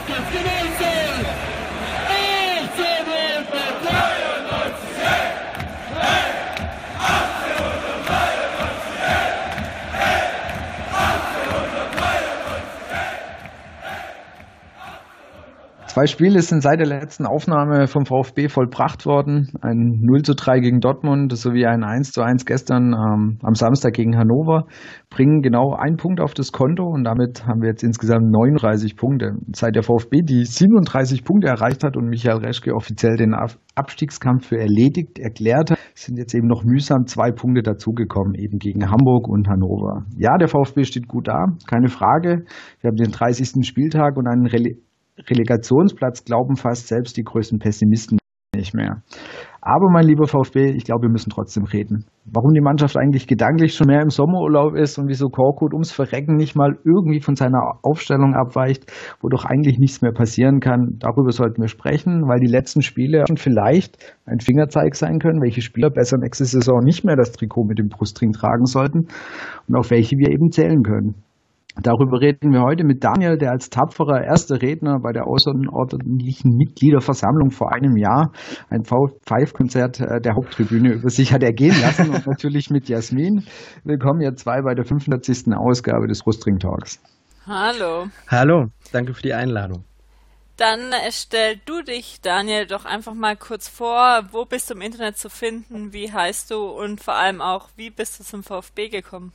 Zwei Spiele sind seit der letzten Aufnahme vom VfB vollbracht worden. Ein 0:3 gegen Dortmund sowie ein 1:1 gestern am Samstag gegen Hannover bringen genau einen Punkt auf das Konto und damit haben wir jetzt insgesamt 39 Punkte. Seit der VfB die 37 Punkte erreicht hat und Michael Reschke offiziell den Abstiegskampf für erledigt erklärt hat, sind jetzt eben noch mühsam 2 Punkte dazugekommen, eben gegen Hamburg und Hannover. Ja, der VfB steht gut da, keine Frage. Wir haben den 30. Spieltag und einen Relegationsplatz glauben fast selbst die größten Pessimisten nicht mehr. Aber mein lieber VfB, ich glaube, wir müssen trotzdem reden. Warum die Mannschaft eigentlich gedanklich schon mehr im Sommerurlaub ist und wieso Korkut ums Verrecken nicht mal irgendwie von seiner Aufstellung abweicht, wo doch eigentlich nichts mehr passieren kann, darüber sollten wir sprechen, weil die letzten Spiele schon vielleicht ein Fingerzeig sein können, welche Spieler besser nächste Saison nicht mehr das Trikot mit dem Brustring tragen sollten und auf welche wir eben zählen können. Darüber reden wir heute mit Daniel, der als tapferer erster Redner bei der außerordentlichen Mitgliederversammlung vor einem Jahr ein Pfeifkonzert der Haupttribüne über sich hat ergehen lassen und natürlich mit Jasmin. Willkommen ihr zwei bei der 45. Ausgabe des Brustring Talks. Hallo. Hallo, danke für die Einladung. Dann stell du dich, Daniel, doch einfach mal kurz vor. Wo bist du im Internet zu finden? Wie heißt du? Und vor allem auch, wie bist du zum VfB gekommen?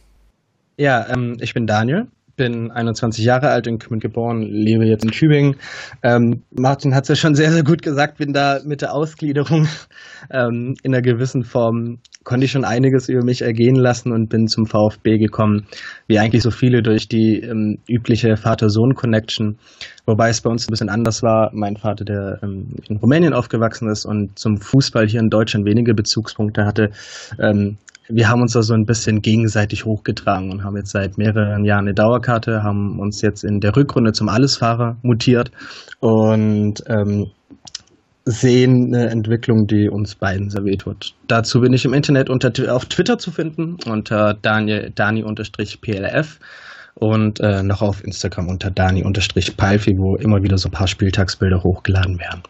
Ja, ich bin Daniel. Bin 21 Jahre alt, in Kümmen geboren, lebe jetzt in Tübingen. Martin hat es ja schon sehr, sehr gut gesagt, bin da mit der Ausgliederung in einer gewissen Form, konnte ich schon einiges über mich ergehen lassen und bin zum VfB gekommen, wie eigentlich so viele durch die übliche Vater-Sohn-Connection, wobei es bei uns ein bisschen anders war. Mein Vater, der in Rumänien aufgewachsen ist und zum Fußball hier in Deutschland wenige Bezugspunkte hatte, wir haben uns da so ein bisschen gegenseitig hochgetragen und haben jetzt seit mehreren Jahren eine Dauerkarte, haben uns jetzt in der Rückrunde zum Allesfahrer mutiert und sehen eine Entwicklung, die uns beiden sehr wehtut. Dazu bin ich im Internet auf Twitter zu finden unter Dani_PLF und noch auf Instagram unter Dani_Palfi, wo immer wieder so ein paar Spieltagsbilder hochgeladen werden.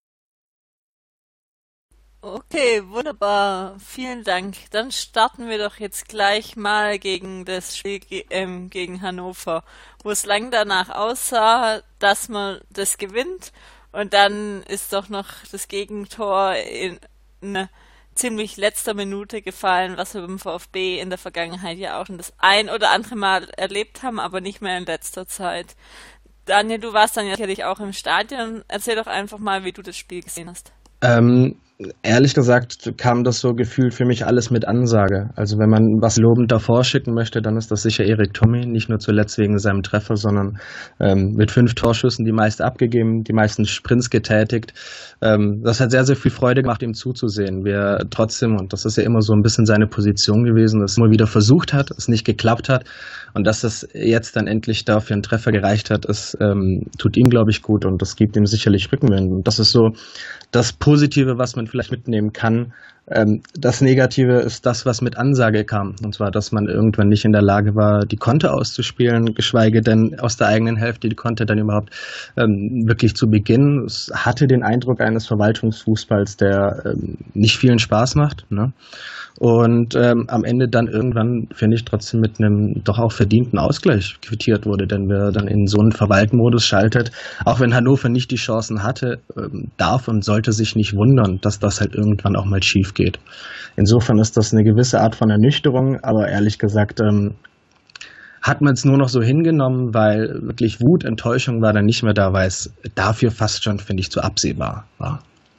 Okay, wunderbar. Vielen Dank. Dann starten wir doch jetzt gleich mal gegen das Spiel gegen Hannover, wo es lang danach aussah, dass man das gewinnt. Und dann ist doch noch das Gegentor in eine ziemlich letzter Minute gefallen, was wir beim VfB in der Vergangenheit ja auch schon das ein oder andere Mal erlebt haben, aber nicht mehr in letzter Zeit. Daniel, du warst dann ja sicherlich auch im Stadion. Erzähl doch einfach mal, wie du das Spiel gesehen hast. Ehrlich gesagt kam das so gefühlt für mich alles mit Ansage. Also wenn man was lobend davor schicken möchte, dann ist das sicher Erik Thommy, nicht nur zuletzt wegen seinem Treffer, sondern mit 5 Torschüssen die meist abgegeben, die meisten Sprints getätigt. Das hat sehr, sehr viel Freude gemacht, ihm zuzusehen. Wie er trotzdem, und das ist ja immer so ein bisschen seine Position gewesen, es immer wieder versucht hat, es nicht geklappt hat. Und dass es jetzt dann endlich da für einen Treffer gereicht hat, es tut ihm, glaube ich, gut und das gibt ihm sicherlich Rückenwind. Und das ist so das Positive, was man vielleicht mitnehmen kann. Das Negative ist das, was mit Ansage kam. Und zwar, dass man irgendwann nicht in der Lage war, die Konter auszuspielen, geschweige denn aus der eigenen Hälfte die Konter dann überhaupt wirklich zu beginnen. Es hatte den Eindruck eines Verwaltungsfußballs, der nicht vielen Spaß macht, ne? Und am Ende dann irgendwann, finde ich, trotzdem mit einem doch auch verdienten Ausgleich quittiert wurde, denn wer dann in so einen Verwaltmodus schaltet, auch wenn Hannover nicht die Chancen hatte, darf und sollte sich nicht wundern, dass das halt irgendwann auch mal schief geht. Insofern ist das eine gewisse Art von Ernüchterung, aber ehrlich gesagt hat man es nur noch so hingenommen, weil wirklich Wut, Enttäuschung war dann nicht mehr da, weil es dafür fast schon, finde ich, zu absehbar war.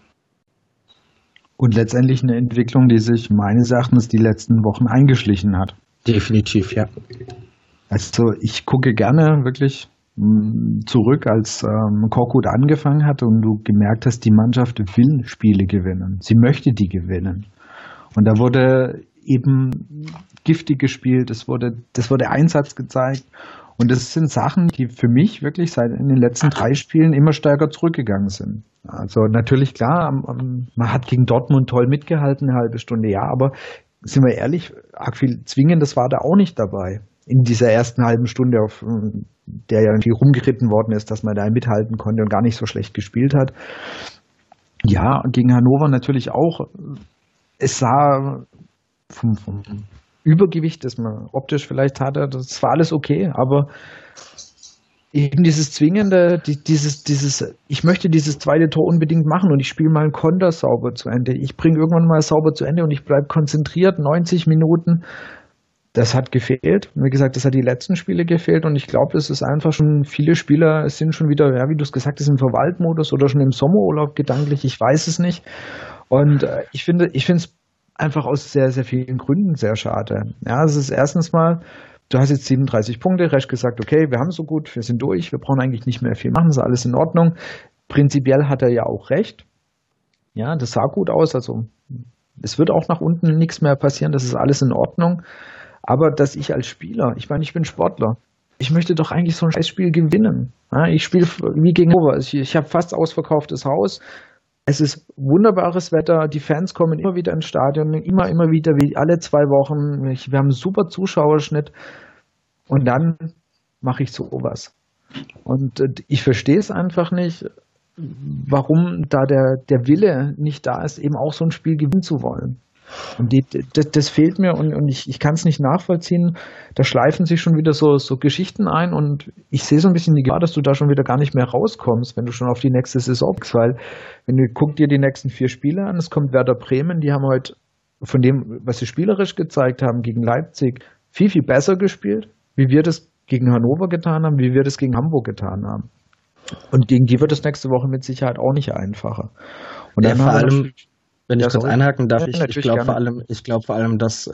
Und letztendlich eine Entwicklung, die sich meines Erachtens die letzten Wochen eingeschlichen hat. Definitiv, ja. Also ich gucke gerne wirklich zurück, als Korkut angefangen hat und du gemerkt hast, die Mannschaft will Spiele gewinnen. Sie möchte die gewinnen. Und da wurde eben giftig gespielt, es wurde Einsatz gezeigt. Und das sind Sachen, die für mich wirklich seit in den letzten 3 Spielen immer stärker zurückgegangen sind. Also natürlich klar, man hat gegen Dortmund toll mitgehalten, eine halbe Stunde, ja, aber sind wir ehrlich, arg viel Zwingendes war da auch nicht dabei. in dieser ersten halben Stunde, auf der ja irgendwie rumgeritten worden ist, dass man da mithalten konnte und gar nicht so schlecht gespielt hat. Ja, gegen Hannover natürlich auch. Es sah vom Übergewicht, das man optisch vielleicht hatte, das war alles okay, aber eben dieses Zwingende, ich möchte dieses zweite Tor unbedingt machen und ich spiele mal einen Konter sauber zu Ende. Ich bringe irgendwann mal sauber zu Ende und ich bleibe konzentriert, 90 Minuten. Das hat gefehlt. Wie gesagt, das hat die letzten Spiele gefehlt und ich glaube, es ist einfach schon, viele Spieler sind schon wieder, ja, wie du es gesagt hast, im Verwaltmodus oder schon im Sommerurlaub gedanklich, ich weiß es nicht. Und ich finde es einfach aus sehr, sehr vielen Gründen sehr schade. Ja, es ist erstens mal, du hast jetzt 37 Punkte, Resch gesagt, okay, wir haben es so gut, wir sind durch, wir brauchen eigentlich nicht mehr viel machen, ist alles in Ordnung. Prinzipiell hat er ja auch recht. Ja, das sah gut aus, also es wird auch nach unten nichts mehr passieren, das ist alles in Ordnung. Aber dass ich als Spieler, ich meine, ich bin Sportler, ich möchte doch eigentlich so ein Scheißspiel gewinnen. Ja, ich spiele wie gegen Hannover, ich habe fast ausverkauftes Haus. Es ist wunderbares Wetter, die Fans kommen immer wieder ins Stadion, immer wieder, wie alle 2 Wochen. Wir haben einen super Zuschauerschnitt und dann mache ich sowas. Und ich verstehe es einfach nicht, warum da der Wille nicht da ist, eben auch so ein Spiel gewinnen zu wollen. Und das fehlt mir und ich kann es nicht nachvollziehen. Da schleifen sich schon wieder so Geschichten ein und ich sehe so ein bisschen die Gefahr, dass du da schon wieder gar nicht mehr rauskommst, wenn du schon auf die nächste Saison guckst, weil wenn du guck dir die nächsten 4 Spiele an, es kommt Werder Bremen, die haben heute von dem, was sie spielerisch gezeigt haben gegen Leipzig, viel, viel besser gespielt, wie wir das gegen Hannover getan haben, wie wir das gegen Hamburg getan haben. Und gegen die wird es nächste Woche mit Sicherheit auch nicht einfacher. Und dann vor allem, wenn ich kurz einhaken darf, ja, ich glaube vor allem, dass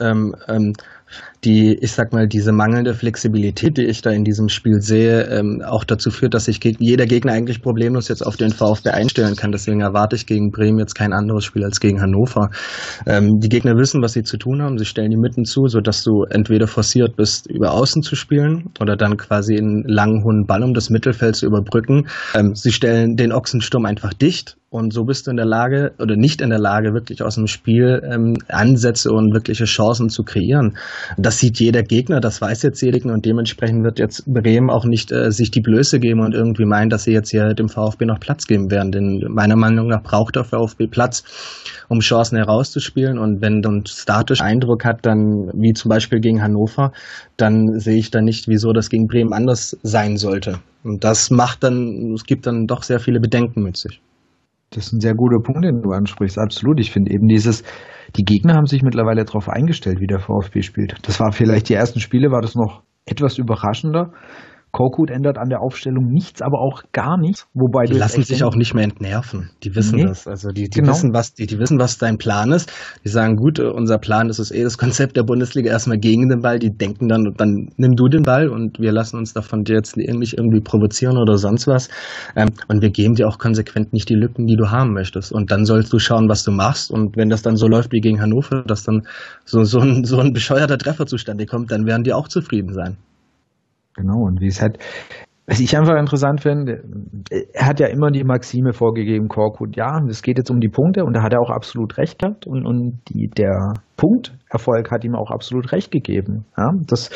diese mangelnde Flexibilität, die ich da in diesem Spiel sehe, auch dazu führt, dass sich jeder Gegner eigentlich problemlos jetzt auf den VfB einstellen kann. Deswegen erwarte ich gegen Bremen jetzt kein anderes Spiel als gegen Hannover. Die Gegner wissen, was sie zu tun haben. Sie stellen die Mitten zu, sodass du entweder forciert bist, über Außen zu spielen oder dann quasi einen langen, hohen Ball um das Mittelfeld zu überbrücken. Sie stellen den Ochsensturm einfach dicht. Und so bist du in der Lage oder nicht in der Lage, wirklich aus dem Spiel Ansätze und wirkliche Chancen zu kreieren. Das sieht jeder Gegner, das weiß jetzt jeder Gegner und dementsprechend wird jetzt Bremen auch nicht sich die Blöße geben und irgendwie meinen, dass sie jetzt hier dem VfB noch Platz geben werden. Denn meiner Meinung nach braucht der VfB Platz, um Chancen herauszuspielen. Und wenn du einen statischen Eindruck hat, dann wie zum Beispiel gegen Hannover, dann sehe ich da nicht, wieso das gegen Bremen anders sein sollte. Und es gibt dann doch sehr viele Bedenken mit sich. Das ist ein sehr guter Punkt, den du ansprichst. Absolut. Ich finde eben die Gegner haben sich mittlerweile darauf eingestellt, wie der VfB spielt. Das war vielleicht die ersten Spiele, war das noch etwas überraschender. Korkut ändert an der Aufstellung nichts, aber auch gar nichts. Wobei die lassen sich auch nicht mehr entnerven. Die wissen das. Also die wissen, was dein Plan ist. Die sagen, gut, unser Plan ist es das Konzept der Bundesliga erstmal gegen den Ball. Die denken dann nimm du den Ball und wir lassen uns davon dir jetzt nicht irgendwie provozieren oder sonst was. Und wir geben dir auch konsequent nicht die Lücken, die du haben möchtest. Und dann sollst du schauen, was du machst. Und wenn das dann so läuft wie gegen Hannover, dass dann so ein bescheuerter Treffer zustande kommt, dann werden die auch zufrieden sein. Genau, und was ich einfach interessant finde, er hat ja immer die Maxime vorgegeben, Korkut, ja, es geht jetzt um die Punkte und da hat er auch absolut recht gehabt und der Punkterfolg hat ihm auch absolut recht gegeben. Ja,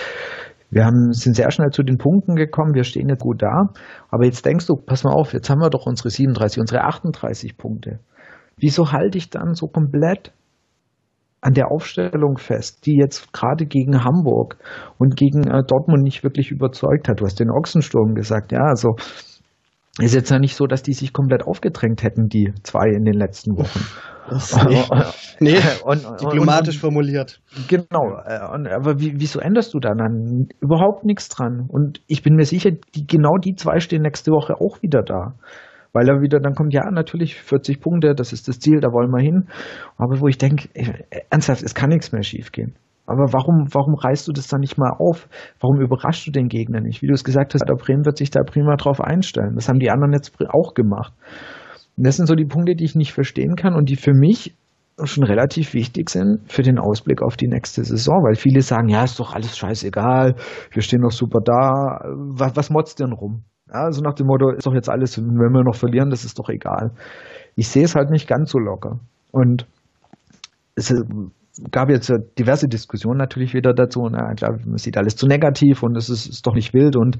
sind sehr schnell zu den Punkten gekommen, wir stehen jetzt gut da, aber jetzt denkst du, pass mal auf, jetzt haben wir doch unsere 37, unsere 38 Punkte. Wieso halte ich dann so komplett an der Aufstellung fest, die jetzt gerade gegen Hamburg und gegen Dortmund nicht wirklich überzeugt hat? Du hast den Ochsensturm gesagt, ja, also ist jetzt ja nicht so, dass die sich komplett aufgedrängt hätten, die 2 in den letzten Wochen. Nee, diplomatisch formuliert. Genau, aber wieso änderst du da dann? Überhaupt nichts dran. Und ich bin mir sicher, genau die 2 stehen nächste Woche auch wieder da. Weil er wieder dann kommt, ja, natürlich 40 Punkte, das ist das Ziel, da wollen wir hin. Aber wo ich denke, ernsthaft, es kann nichts mehr schiefgehen. Aber warum reißt du das dann nicht mal auf? Warum überraschst du den Gegner nicht? Wie du es gesagt hast, der Bremen wird sich da prima drauf einstellen. Das haben die anderen jetzt auch gemacht. Und das sind so die Punkte, die ich nicht verstehen kann und die für mich schon relativ wichtig sind für den Ausblick auf die nächste Saison. Weil viele sagen, ja, ist doch alles scheißegal, wir stehen noch super da, was motzt denn rum? Ja, also nach dem Motto, ist doch jetzt alles, wenn wir noch verlieren, das ist doch egal. Ich sehe es halt nicht ganz so locker. Und gab jetzt diverse Diskussionen natürlich wieder dazu. Und klar, man sieht alles zu negativ und es ist doch nicht wild und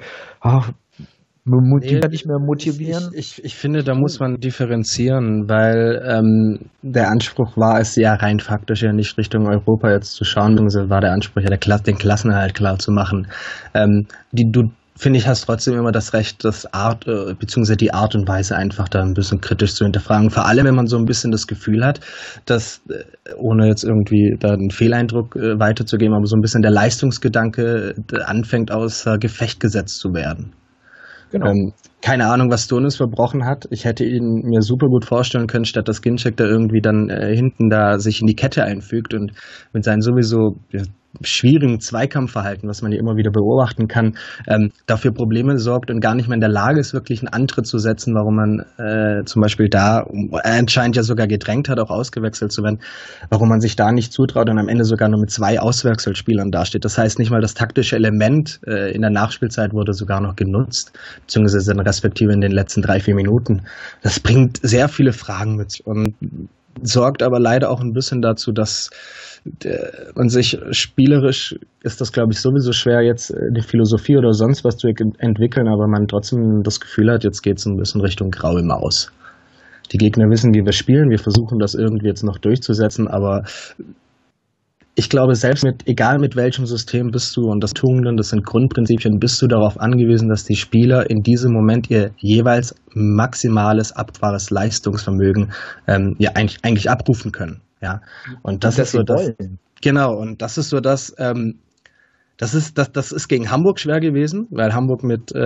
nicht mehr motivieren. Ich finde, da muss man differenzieren, weil der Anspruch war es ja rein faktisch ja nicht Richtung Europa jetzt zu schauen, sondern war der Anspruch ja den Klassenerhalt klar zu machen. Du finde ich, hast trotzdem immer das Recht, beziehungsweise die Art und Weise einfach da ein bisschen kritisch zu hinterfragen. Vor allem, wenn man so ein bisschen das Gefühl hat, dass, ohne jetzt irgendwie da einen Fehleindruck weiterzugeben, aber so ein bisschen der Leistungsgedanke anfängt außer Gefecht gesetzt zu werden. Genau. Keine Ahnung, was Stonis verbrochen hat. Ich hätte ihn mir super gut vorstellen können, statt dass Ginczek da irgendwie dann hinten da sich in die Kette einfügt und mit seinen sowieso schwierigen Zweikampfverhalten, was man hier immer wieder beobachten kann, dafür Probleme sorgt und gar nicht mehr in der Lage ist, wirklich einen Antritt zu setzen, warum man zum Beispiel da anscheinend ja sogar gedrängt hat, auch ausgewechselt zu werden, warum man sich da nicht zutraut und am Ende sogar nur mit 2 Auswechselspielern dasteht. Das heißt, nicht mal das taktische Element in der Nachspielzeit wurde sogar noch genutzt, beziehungsweise respektive in den letzten 3-4 Minuten. Das bringt sehr viele Fragen mit und sorgt aber leider auch ein bisschen dazu, dass man sich spielerisch ist das, glaube ich, sowieso schwer, jetzt eine Philosophie oder sonst was zu entwickeln, aber man trotzdem das Gefühl hat, jetzt geht es ein bisschen Richtung graue Maus. Die Gegner wissen, wie wir spielen, wir versuchen das irgendwie jetzt noch durchzusetzen, aber ich glaube, selbst egal mit welchem System bist du und das Tugenden, das sind Grundprinzipien, bist du darauf angewiesen, dass die Spieler in diesem Moment ihr jeweils maximales abfahrbares Leistungsvermögen eigentlich abrufen können. Ja, und das ist so das. Genau, und das ist so das. Das ist gegen Hamburg schwer gewesen, weil Hamburg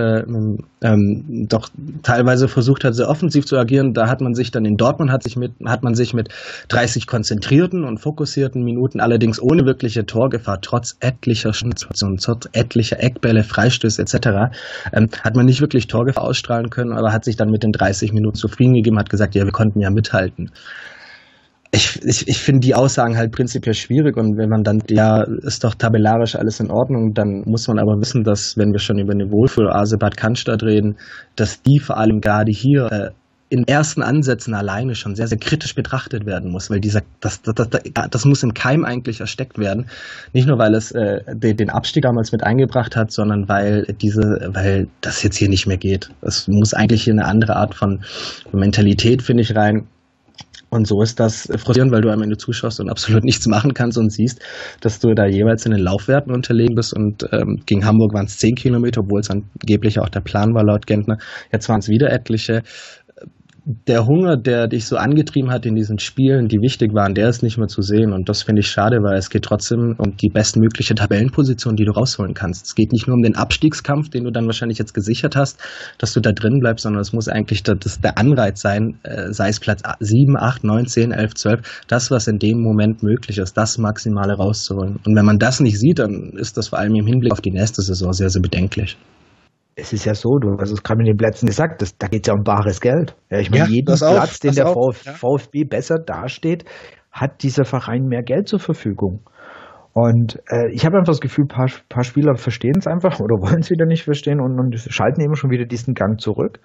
doch teilweise versucht hat, sehr offensiv zu agieren. Da hat man sich dann in Dortmund hat man sich mit 30 konzentrierten und fokussierten Minuten, allerdings ohne wirkliche Torgefahr, trotz etlicher Situationen, trotz etlicher Eckbälle, Freistöße etc., hat man nicht wirklich Torgefahr ausstrahlen können, aber hat sich dann mit den 30 Minuten zufrieden gegeben, hat gesagt, ja, wir konnten ja mithalten. Ich finde die Aussagen halt prinzipiell schwierig und wenn man dann, ja, ist doch tabellarisch alles in Ordnung, dann muss man aber wissen, dass, wenn wir schon über eine Wohlfühl-Oase Bad Cannstatt reden, dass die vor allem gerade hier in ersten Ansätzen alleine schon sehr, sehr kritisch betrachtet werden muss, weil das muss im Keim eigentlich ersteckt werden. Nicht nur, weil es den Abstieg damals mit eingebracht hat, sondern weil das jetzt hier nicht mehr geht. Es muss eigentlich hier eine andere Art von Mentalität, finde ich, rein. Und so ist das frustrierend, weil du am Ende zuschaust und absolut nichts machen kannst und siehst, dass du da jeweils in den Laufwerten unterlegen bist. Und gegen Hamburg waren es 10 Kilometer, obwohl es angeblich auch der Plan war laut Gentner. Jetzt waren es wieder etliche. Der Hunger, der dich so angetrieben hat in diesen Spielen, die wichtig waren, der ist nicht mehr zu sehen. Und das finde ich schade, weil es geht trotzdem um die bestmögliche Tabellenposition, die du rausholen kannst. Es geht nicht nur um den Abstiegskampf, den du dann wahrscheinlich jetzt gesichert hast, dass du da drin bleibst, sondern es muss eigentlich der Anreiz sein, sei es Platz 7, 8, 9, 10, 11, 12, das, was in dem Moment möglich ist, das Maximale rauszuholen. Und wenn man das nicht sieht, dann ist das vor allem im Hinblick auf die nächste Saison sehr, sehr bedenklich. Es ist ja so, du hast es gerade mit den Plätzen gesagt, da geht es ja um bares Geld. Ja, ich meine, jeden Platz, den der VfB besser dasteht, hat dieser Verein mehr Geld zur Verfügung. Und ich habe einfach das Gefühl, ein paar Spieler verstehen es einfach oder wollen es wieder nicht verstehen und schalten eben schon wieder diesen Gang zurück.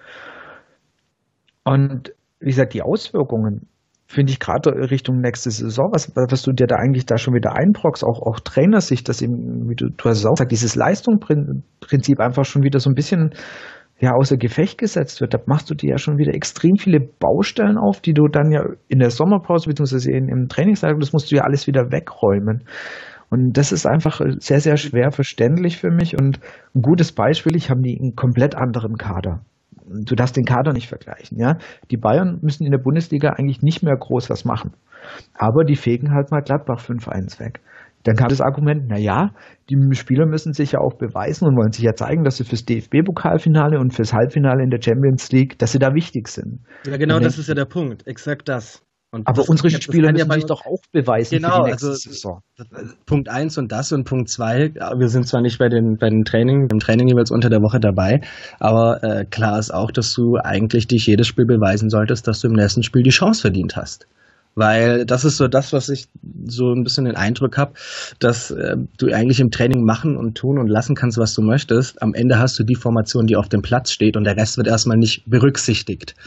Und wie gesagt, die Auswirkungen finde ich gerade Richtung nächste Saison, was du dir da eigentlich da schon wieder einbrockst, auch Trainersicht, dass eben, wie du hast es auch gesagt, dieses Leistungsprinzip einfach schon wieder so ein bisschen außer Gefecht gesetzt wird. Da machst du dir ja schon wieder extrem viele Baustellen auf, die du dann ja in der Sommerpause bzw. im Trainingslager, das musst du ja alles wieder wegräumen. Und das ist einfach sehr, sehr schwer verständlich für mich. Und ein gutes Beispiel, ich habe einen komplett anderen Kader. Du darfst den Kader nicht vergleichen, ja. Die Bayern müssen in der Bundesliga eigentlich nicht mehr groß was machen. Aber die fegen halt mal Gladbach 5-1 weg. Dann kam das Argument, die Spieler müssen sich ja auch beweisen und wollen sich ja zeigen, dass sie fürs DFB-Pokalfinale und fürs Halbfinale in der Champions League, dass sie da wichtig sind. Ja, genau, das ist ja der Punkt. Exakt das. Und aber unsere Spieler müssen sich doch auch beweisen für die nächste Saison. Punkt 1 und das und Punkt 2, wir sind zwar nicht im Training jeweils unter der Woche dabei, aber klar ist auch, dass du eigentlich dich jedes Spiel beweisen solltest, dass du im nächsten Spiel die Chance verdient hast. Weil das ist so das, was ich so ein bisschen den Eindruck habe, dass du eigentlich im Training machen und tun und lassen kannst, was du möchtest. Am Ende hast du die Formation, die auf dem Platz steht und der Rest wird erstmal nicht berücksichtigt.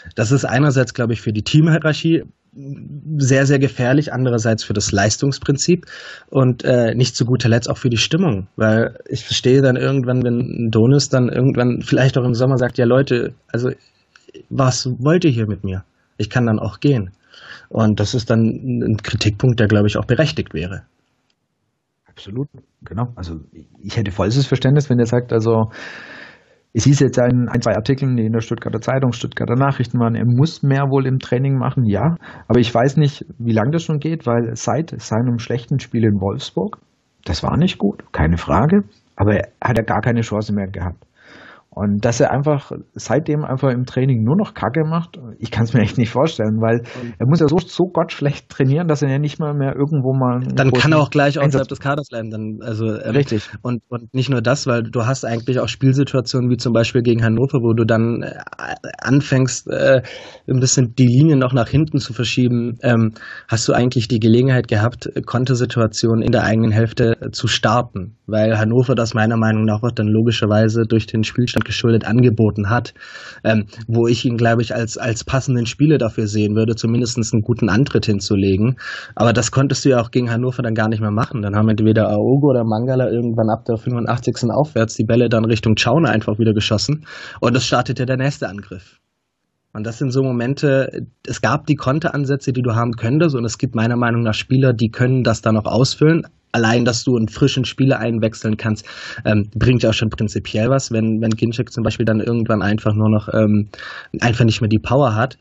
das ist einerseits, glaube ich, für die Teamhierarchie sehr, sehr gefährlich, andererseits für das Leistungsprinzip und nicht zu guter Letzt auch für die Stimmung, weil ich verstehe dann irgendwann, wenn Donis dann irgendwann vielleicht auch im Sommer sagt, ja Leute, also was wollt ihr hier mit mir? Ich kann dann auch gehen. Und das ist dann ein Kritikpunkt, der, glaube ich, auch berechtigt wäre. Absolut, genau. Also ich hätte volles Verständnis, wenn er sagt, also es hieß jetzt in ein, zwei Artikeln, die in der Stuttgarter Zeitung, Stuttgarter Nachrichten waren, er muss mehr wohl im Training machen, ja. Aber ich weiß nicht, wie lange das schon geht, weil seit seinem schlechten Spiel in Wolfsburg, das war nicht gut, keine Frage, aber er hat ja gar keine Chance mehr gehabt. Und dass er einfach seitdem einfach im Training nur noch Kacke macht, ich kann es mir echt nicht vorstellen, weil er muss ja so gottschlecht trainieren, dass er ja nicht mal mehr irgendwo mal... Dann kann er auch gleich außerhalb des Kaders bleiben. Dann, also, richtig. Und nicht nur das, weil du hast eigentlich auch Spielsituationen wie zum Beispiel gegen Hannover, wo du dann anfängst, ein bisschen die Linie noch nach hinten zu verschieben. Hast du eigentlich die Gelegenheit gehabt, Kontersituationen in der eigenen Hälfte zu starten, weil Hannover das meiner Meinung nach auch dann logischerweise durch den Spielstand geschuldet angeboten hat, wo ich ihn, glaube ich, als passenden Spieler dafür sehen würde, zumindest einen guten Antritt hinzulegen. Aber das konntest du ja auch gegen Hannover dann gar nicht mehr machen. Dann haben entweder Aogo oder Mangala irgendwann ab der 85. aufwärts die Bälle dann Richtung Schauner einfach wieder geschossen und es startete der nächste Angriff. Und das sind so Momente, es gab die Konteransätze, die du haben könntest und es gibt meiner Meinung nach Spieler, die können das dann auch ausfüllen. Allein, dass du einen frischen Spieler einwechseln kannst, bringt ja auch schon prinzipiell was, wenn Ginczek zum Beispiel dann irgendwann einfach nur noch einfach nicht mehr die Power hat.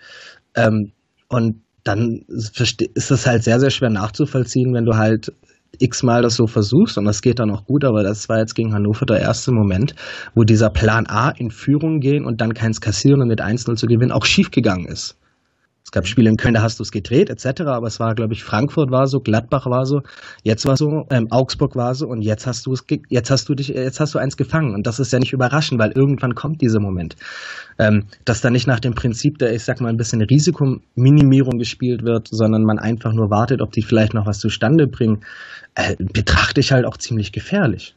Und dann ist das halt sehr, sehr schwer nachzuvollziehen, wenn du halt x-mal das so versuchst und das geht dann auch gut, aber das war jetzt gegen Hannover der erste Moment, wo dieser Plan A in Führung gehen und dann keins kassieren und mit 1-0 zu gewinnen auch schief gegangen ist. Es gab Spiele in Köln, da hast du es gedreht, etc., aber es war, glaube ich, Frankfurt war so, Gladbach war so, jetzt war so, Augsburg war so und jetzt hast du eins gefangen und das ist ja nicht überraschend, weil irgendwann kommt dieser Moment, dass da nicht nach dem Prinzip der, ich sag mal, ein bisschen Risikominimierung gespielt wird, sondern man einfach nur wartet, ob die vielleicht noch was zustande bringen, betrachte ich halt auch ziemlich gefährlich.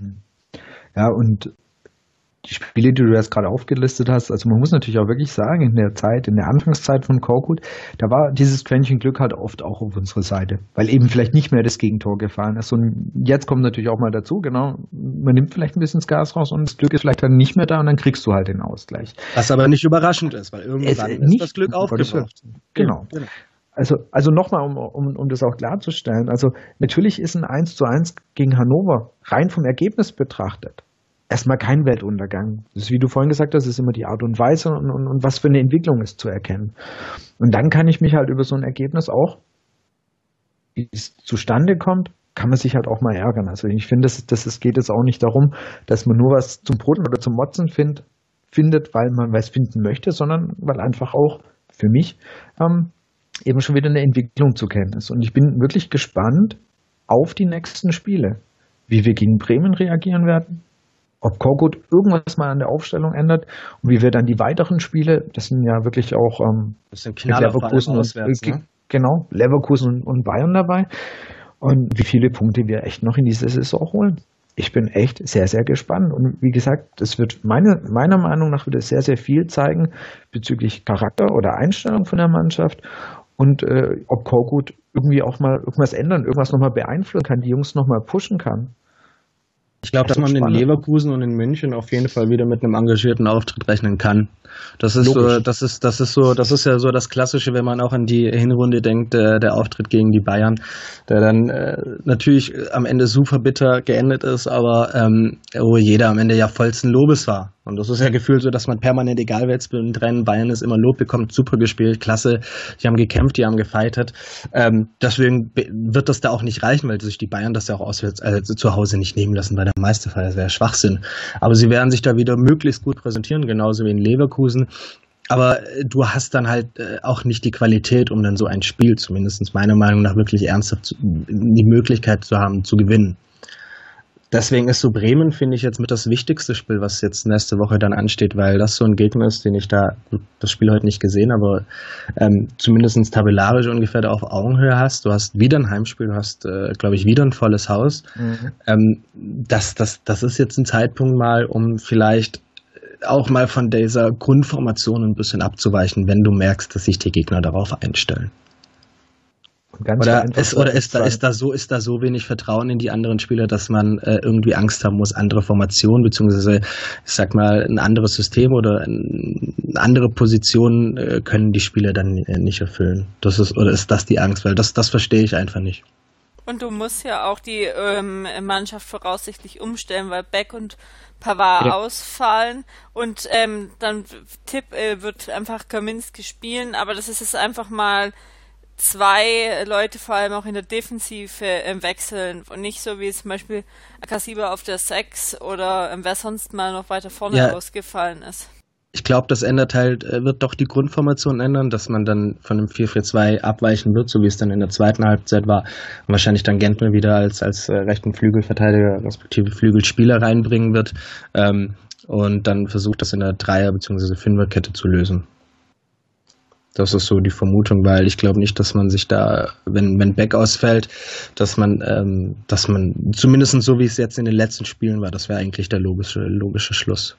Ja, und die Spiele, die du jetzt gerade aufgelistet hast, also man muss natürlich auch wirklich sagen, in der Anfangszeit von Korkut, da war dieses Quäntchen Glück halt oft auch auf unserer Seite, weil eben vielleicht nicht mehr das Gegentor gefallen ist. Und jetzt kommt natürlich auch mal dazu, genau, man nimmt vielleicht ein bisschen das Gas raus und das Glück ist vielleicht dann nicht mehr da und dann kriegst du halt den Ausgleich. Was aber nicht überraschend ist, weil irgendwann ist das Glück aufgebraucht. Genau. Also nochmal, um das auch klarzustellen, also natürlich ist ein 1:1 gegen Hannover rein vom Ergebnis betrachtet erstmal kein Weltuntergang. Das ist, wie du vorhin gesagt hast, ist immer die Art und Weise und was für eine Entwicklung ist zu erkennen. Und dann kann ich mich halt über so ein Ergebnis auch, wie es zustande kommt, kann man sich halt auch mal ärgern. Also ich finde, es geht jetzt auch nicht darum, dass man nur was zum Brodeln oder zum Motzen findet, weil man was finden möchte, sondern weil einfach auch für mich eben schon wieder eine Entwicklung zu kennen ist. Und ich bin wirklich gespannt auf die nächsten Spiele, wie wir gegen Bremen reagieren werden, ob Korkut irgendwas mal an der Aufstellung ändert und wie wir dann die weiteren Spiele, das sind ja wirklich auch das sind Leverkusen auswärts, ne? Genau, Leverkusen und Bayern dabei und wie viele Punkte wir echt noch in dieser Saison holen. Ich bin echt sehr, sehr gespannt und wie gesagt, das wird meiner Meinung nach wieder sehr, sehr viel zeigen bezüglich Charakter oder Einstellung von der Mannschaft und ob Korkut irgendwie auch mal irgendwas ändern, irgendwas nochmal beeinflussen kann, die Jungs nochmal pushen kann. Ich glaube, dass man in Leverkusen und in München auf jeden Fall wieder mit einem engagierten Auftritt rechnen kann. Das ist ja so das Klassische, wenn man auch an die Hinrunde denkt, der Auftritt gegen die Bayern, der dann natürlich am Ende super bitter geendet ist, aber wo jeder am Ende ja vollsten Lobes war. Und das ist ja gefühlt so, dass man permanent, egal wer jetzt im Rennen Bayern ist, immer Lob bekommt, super gespielt, klasse, die haben gekämpft, die haben gefeitet. Deswegen wird das da auch nicht reichen, weil sich die Bayern das ja auch auswärts, zu Hause nicht nehmen lassen bei der Meisterfeier, das wäre Schwachsinn. Aber sie werden sich da wieder möglichst gut präsentieren, genauso wie in Leverkusen. Aber du hast dann halt auch nicht die Qualität, um dann so ein Spiel, zumindest meiner Meinung nach, wirklich ernsthaft die Möglichkeit zu haben, zu gewinnen. Deswegen ist so Bremen, finde ich, jetzt mit das wichtigste Spiel, was jetzt nächste Woche dann ansteht, weil das so ein Gegner ist, den ich das Spiel heute nicht gesehen, aber zumindest tabellarisch ungefähr da auf Augenhöhe hast. Du hast wieder ein Heimspiel, du hast, glaube ich, wieder ein volles Haus. Das ist jetzt ein Zeitpunkt mal, um vielleicht auch mal von dieser Grundformation ein bisschen abzuweichen, wenn du merkst, dass sich die Gegner darauf einstellen. Oder ist da so wenig Vertrauen in die anderen Spieler, dass man irgendwie Angst haben muss, andere Formationen, beziehungsweise, ich sag mal, ein anderes System oder eine andere Position können die Spieler dann nicht erfüllen. Ist das die Angst? Weil das verstehe ich einfach nicht. Und du musst ja auch die Mannschaft voraussichtlich umstellen, weil Beck und Pavard ausfallen und dann wird einfach Kaminski spielen, aber das ist jetzt einfach mal 2 Leute vor allem auch in der Defensive wechseln und nicht so wie zum Beispiel Akasiba auf der 6 oder wer sonst mal noch weiter vorne ausgefallen ist. Ich glaube, das wird doch die Grundformation ändern, dass man dann von dem 4-4-2 abweichen wird, so wie es dann in der zweiten Halbzeit war. Und wahrscheinlich dann Gentner wieder als rechten Flügelverteidiger, respektive Flügelspieler reinbringen wird und dann versucht, das in der Dreier- bzw. Fünferkette zu lösen. Das ist so die Vermutung, weil ich glaube nicht, dass man sich da, wenn Beck ausfällt, dass man zumindest so wie es jetzt in den letzten Spielen war, das wäre eigentlich der logische Schluss.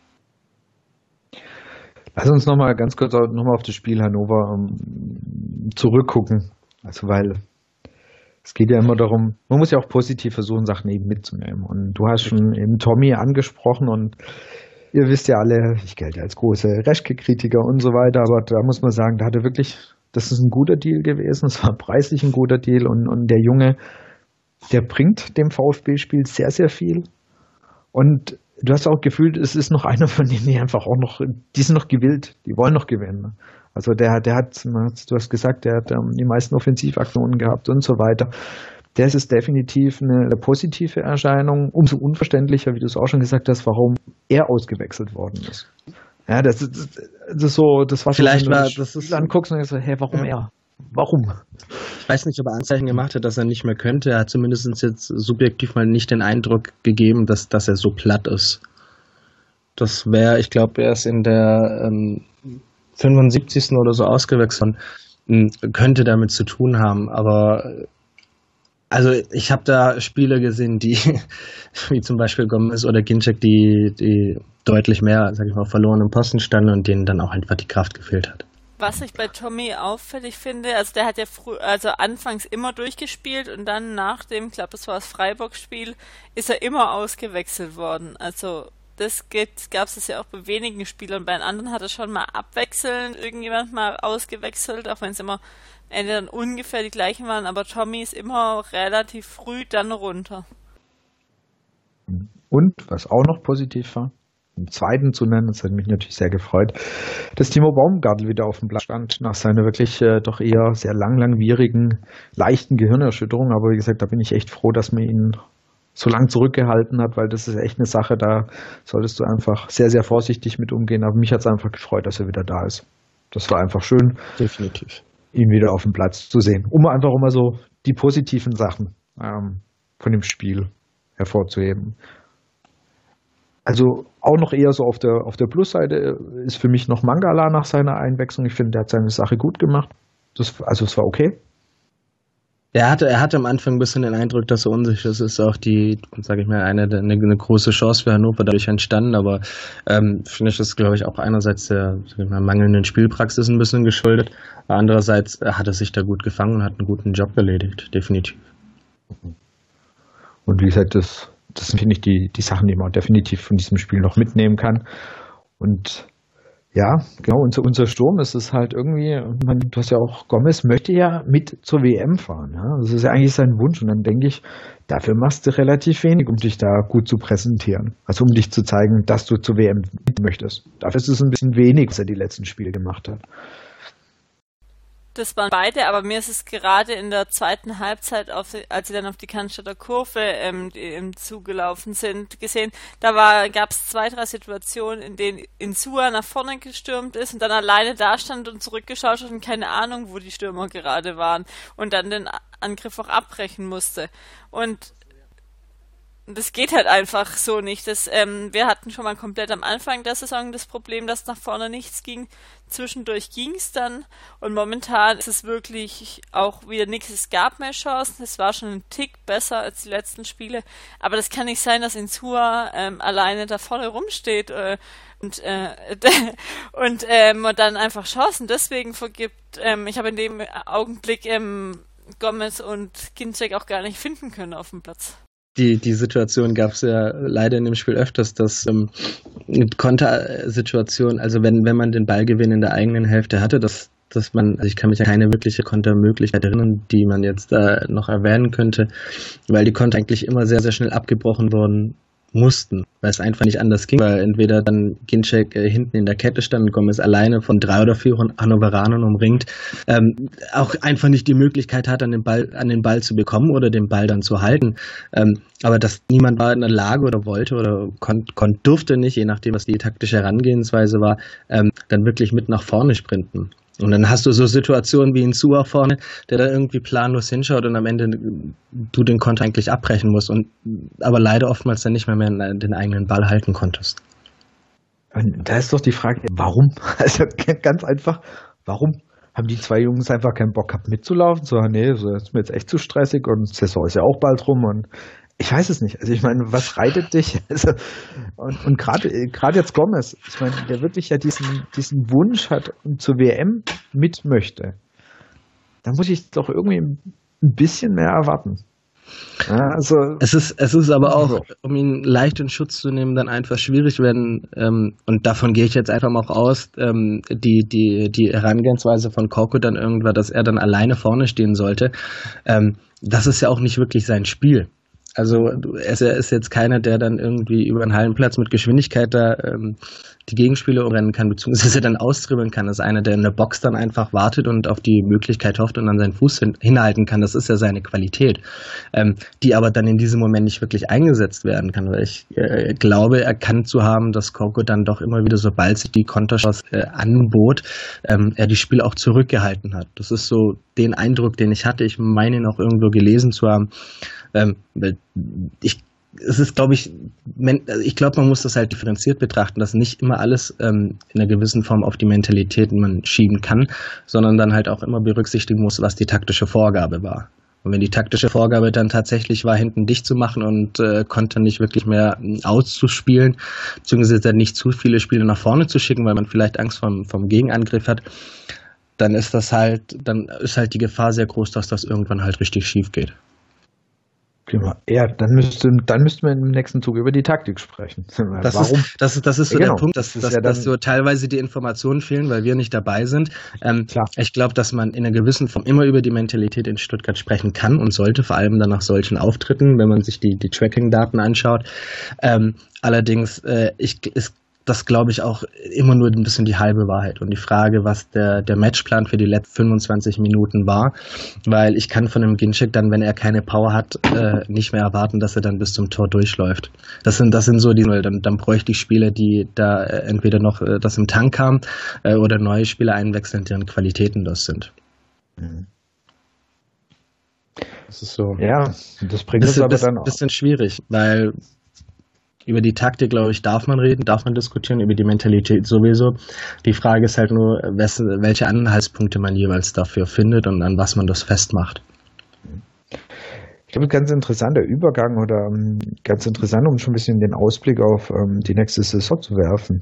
Lass uns nochmal ganz kurz auf das Spiel Hannover zurückgucken. Also weil es geht ja immer darum, man muss ja auch positiv versuchen, Sachen eben mitzunehmen. Und du hast schon eben Tommy angesprochen und ihr wisst ja alle, ich gelte als große Reschke-Kritiker und so weiter, aber da muss man sagen, das ist ein guter Deal gewesen, es war preislich ein guter Deal und der Junge, der bringt dem VfB-Spiel sehr, sehr viel und du hast auch gefühlt, es ist noch einer von denen, die sind noch gewillt, die wollen noch gewinnen. Also der hat, du hast gesagt, der hat die meisten Offensivaktionen gehabt und so weiter. Das ist definitiv eine positive Erscheinung. Umso unverständlicher, wie du es auch schon gesagt hast, warum er ausgewechselt worden ist. Ja, das war vielleicht so, wenn du das anguckst und denkst so, warum er? Warum? Ich weiß nicht, ob er Anzeichen gemacht hat, dass er nicht mehr könnte. Er hat zumindest jetzt subjektiv mal nicht den Eindruck gegeben, dass er so platt ist. Das wäre, ich glaube, er ist in der 75. oder so ausgewechselt. Könnte damit zu tun haben, aber also ich habe da Spieler gesehen, die, wie zum Beispiel Gomez oder Ginczek, die deutlich mehr, sag ich mal, verloren im Posten standen und denen dann auch einfach die Kraft gefehlt hat. Was ich bei Tommy auffällig finde, also der hat ja anfangs immer durchgespielt und dann nach dem, ich glaube, das war das Freiburg-Spiel, ist er immer ausgewechselt worden. Also gab es ja auch bei wenigen Spielern. Bei den anderen hat er schon mal abwechselnd irgendjemand mal ausgewechselt, auch wenn es immer Ende dann ungefähr die gleichen waren, aber Tommy ist immer relativ früh dann runter. Und, was auch noch positiv war, im zweiten zu nennen, das hat mich natürlich sehr gefreut, dass Timo Baumgartl wieder auf dem Platz stand, nach seiner wirklich doch eher sehr langwierigen, leichten Gehirnerschütterung, aber wie gesagt, da bin ich echt froh, dass man ihn so lang zurückgehalten hat, weil das ist echt eine Sache, da solltest du einfach sehr, sehr vorsichtig mit umgehen, aber mich hat es einfach gefreut, dass er wieder da ist. Das war einfach schön. Definitiv. Ihn wieder auf dem Platz zu sehen, um einfach immer so die positiven Sachen von dem Spiel hervorzuheben. Also auch noch eher so auf der Plusseite ist für mich noch Mangala nach seiner Einwechslung. Ich finde, der hat seine Sache gut gemacht. Es war okay. Er hatte am Anfang ein bisschen den Eindruck, dass er unsicher ist. Ist auch eine große Chance für Hannover dadurch entstanden. Aber finde ich, das glaube ich auch einerseits der mangelnden Spielpraxis ein bisschen geschuldet. Andererseits hat er sich da gut gefangen und hat einen guten Job erledigt, definitiv. Und wie gesagt, das finde ich die Sachen, die man definitiv von diesem Spiel noch mitnehmen kann. Und ja, genau, unser Sturm ist es halt irgendwie, du hast ja auch, Gomez möchte ja mit zur WM fahren. Ja? Das ist ja eigentlich sein Wunsch. Und dann denke ich, dafür machst du relativ wenig, um dich da gut zu präsentieren. Also um dich zu zeigen, dass du zur WM mit möchtest. Dafür ist es ein bisschen wenig, was er die letzten Spiele gemacht hat. Das waren beide, aber mir ist es gerade in der zweiten Halbzeit, als sie dann auf die Cannstatter Kurve zugelaufen sind, gesehen, gab es 2, 3 Situationen, in denen Insua nach vorne gestürmt ist und dann alleine da stand und zurückgeschaut hat und keine Ahnung, wo die Stürmer gerade waren und dann den Angriff auch abbrechen musste. Und das geht halt einfach so nicht. Wir hatten schon mal komplett am Anfang der Saison das Problem, dass nach vorne nichts ging. Zwischendurch ging es dann und momentan ist es wirklich auch wieder nichts. Es gab mehr Chancen, es war schon ein Tick besser als die letzten Spiele, aber das kann nicht sein, dass Insua alleine da vorne rumsteht und dann einfach Chancen deswegen vergibt. Ich habe in dem Augenblick Gomez und Ginczek auch gar nicht finden können auf dem Platz. Die Situation gab es ja leider in dem Spiel öfters, dass Kontersituation, also wenn man den Ballgewinn in der eigenen Hälfte hatte, dass man, also ich kann mich an keine wirkliche Kontermöglichkeit erinnern, die man jetzt noch erwähnen könnte, weil die Konter eigentlich immer sehr, sehr schnell abgebrochen wurden mussten, weil es einfach nicht anders ging, weil entweder dann Ginczek hinten in der Kette stand und Gomez alleine von 3 oder 4 Hannoveranern umringt, auch einfach nicht die Möglichkeit hat, an den Ball zu bekommen oder den Ball dann zu halten. Aber dass niemand war in der Lage oder wollte oder durfte nicht, je nachdem, was die taktische Herangehensweise war, dann wirklich mit nach vorne sprinten. Und dann hast du so Situationen wie Insua vorne, der da irgendwie planlos hinschaut und am Ende du den Konter eigentlich abbrechen musst und aber leider oftmals dann nicht mehr den eigenen Ball halten konntest. Und da ist doch die Frage, warum? Also ganz einfach, warum? Haben die zwei Jungs einfach keinen Bock gehabt mitzulaufen? So, nee, so ist mir jetzt echt zu stressig und Saison ist ja auch bald rum und ich weiß es nicht. Also ich meine, was reitet dich? Also, und gerade jetzt Gomez, ich meine, der wirklich ja diesen Wunsch hat und zur WM mit möchte. Da muss ich doch irgendwie ein bisschen mehr erwarten. Ja, also es ist aber auch, um ihn leicht in Schutz zu nehmen, dann einfach schwierig, wenn, und davon gehe ich jetzt einfach mal auch aus, die Herangehensweise von Korkut dann irgendwann, dass er dann alleine vorne stehen sollte. Das ist ja auch nicht wirklich sein Spiel. Also er ist jetzt keiner, der dann irgendwie über einen Hallenplatz mit Geschwindigkeit da die Gegenspieler umrennen kann, beziehungsweise dann austribbeln kann. Das ist einer, der in der Box dann einfach wartet und auf die Möglichkeit hofft und dann seinen Fuß hinhalten kann. Das ist ja seine Qualität, die aber dann in diesem Moment nicht wirklich eingesetzt werden kann. Weil ich glaube, erkannt zu haben, dass Korkut dann doch immer wieder, sobald sich die Konterchance anbot, er die Spiele auch zurückgehalten hat. Das ist so den Eindruck, den ich hatte. Ich meine ihn auch irgendwo gelesen zu haben. Ich glaube, man muss das halt differenziert betrachten, dass nicht immer alles in einer gewissen Form auf die Mentalität man schieben kann, sondern dann halt auch immer berücksichtigen muss, was die taktische Vorgabe war. Und wenn die taktische Vorgabe dann tatsächlich war, hinten dicht zu machen und Konter nicht wirklich mehr auszuspielen, beziehungsweise dann nicht zu viele Spiele nach vorne zu schicken, weil man vielleicht Angst vom Gegenangriff hat, dann ist halt die Gefahr sehr groß, dass das irgendwann halt richtig schief geht. Ja, dann müssten wir im nächsten Zug über die Taktik sprechen. Warum? Das ist so der Punkt, dass so teilweise die Informationen fehlen, weil wir nicht dabei sind. Ich glaube, dass man in einer gewissen Form immer über die Mentalität in Stuttgart sprechen kann und sollte, vor allem dann nach solchen Auftritten, wenn man sich die Tracking-Daten anschaut. Allerdings, das glaube ich auch immer nur ein bisschen die halbe Wahrheit und die Frage, was der Matchplan für die letzten 25 Minuten war, weil ich kann von einem Ginczek dann, wenn er keine Power hat, nicht mehr erwarten, dass er dann bis zum Tor durchläuft. Das sind so dann bräuchte ich Spieler, die da entweder noch das im Tank haben oder neue Spieler einwechseln, deren Qualitäten das sind. Das ist so. Ja, das bringt es aber dann auch. Das ist ein bisschen schwierig, weil über die Taktik, glaube ich, darf man reden, darf man diskutieren, über die Mentalität sowieso. Die Frage ist halt nur, welche Anhaltspunkte man jeweils dafür findet und an was man das festmacht. Ich glaube, ganz interessanter Übergang oder ganz interessant, um schon ein bisschen den Ausblick auf die nächste Saison zu werfen.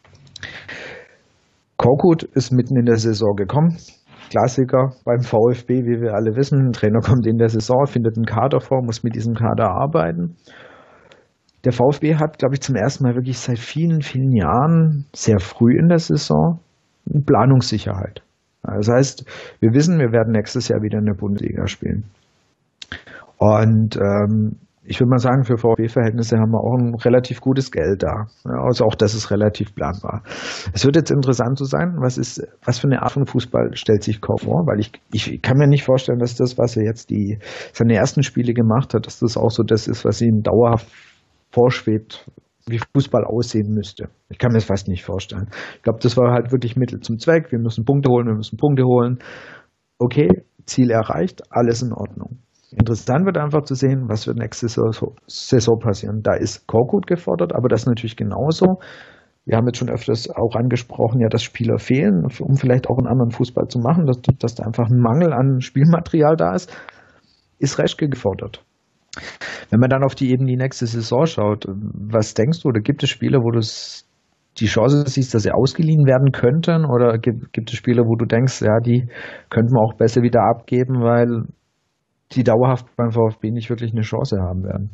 Korkut ist mitten in der Saison gekommen. Klassiker beim VfB, wie wir alle wissen. Ein Trainer kommt in der Saison, findet einen Kader vor, muss mit diesem Kader arbeiten. Der VfB hat, glaube ich, zum ersten Mal wirklich seit vielen, vielen Jahren, sehr früh in der Saison, eine Planungssicherheit. Das heißt, wir wissen, wir werden nächstes Jahr wieder in der Bundesliga spielen. Und ich würde mal sagen, für VfB-Verhältnisse haben wir auch ein relativ gutes Geld da. Ja, also auch das ist relativ planbar. Es wird jetzt interessant zu sein, was für eine Art von Fußball stellt sich Korkut vor, weil ich kann mir nicht vorstellen, dass das, was er jetzt seine ersten Spiele gemacht hat, dass das auch so das ist, was ihm dauerhaft vorschwebt, wie Fußball aussehen müsste. Ich kann mir das fast nicht vorstellen. Ich glaube, das war halt wirklich Mittel zum Zweck. Wir müssen Punkte holen. Okay, Ziel erreicht, alles in Ordnung. Interessant wird einfach zu sehen, was wird nächste Saison passieren. Da ist Korkut gefordert, aber das natürlich genauso. Wir haben jetzt schon öfters auch angesprochen, ja, dass Spieler fehlen, um vielleicht auch einen anderen Fußball zu machen, dass da einfach ein Mangel an Spielmaterial da ist Reschke gefordert. Wenn man dann auf die nächste Saison schaut, was denkst du, oder gibt es Spieler, wo du die Chance siehst, dass sie ausgeliehen werden könnten, oder gibt es Spieler, wo du denkst, ja, die könnten wir auch besser wieder abgeben, weil die dauerhaft beim VfB nicht wirklich eine Chance haben werden?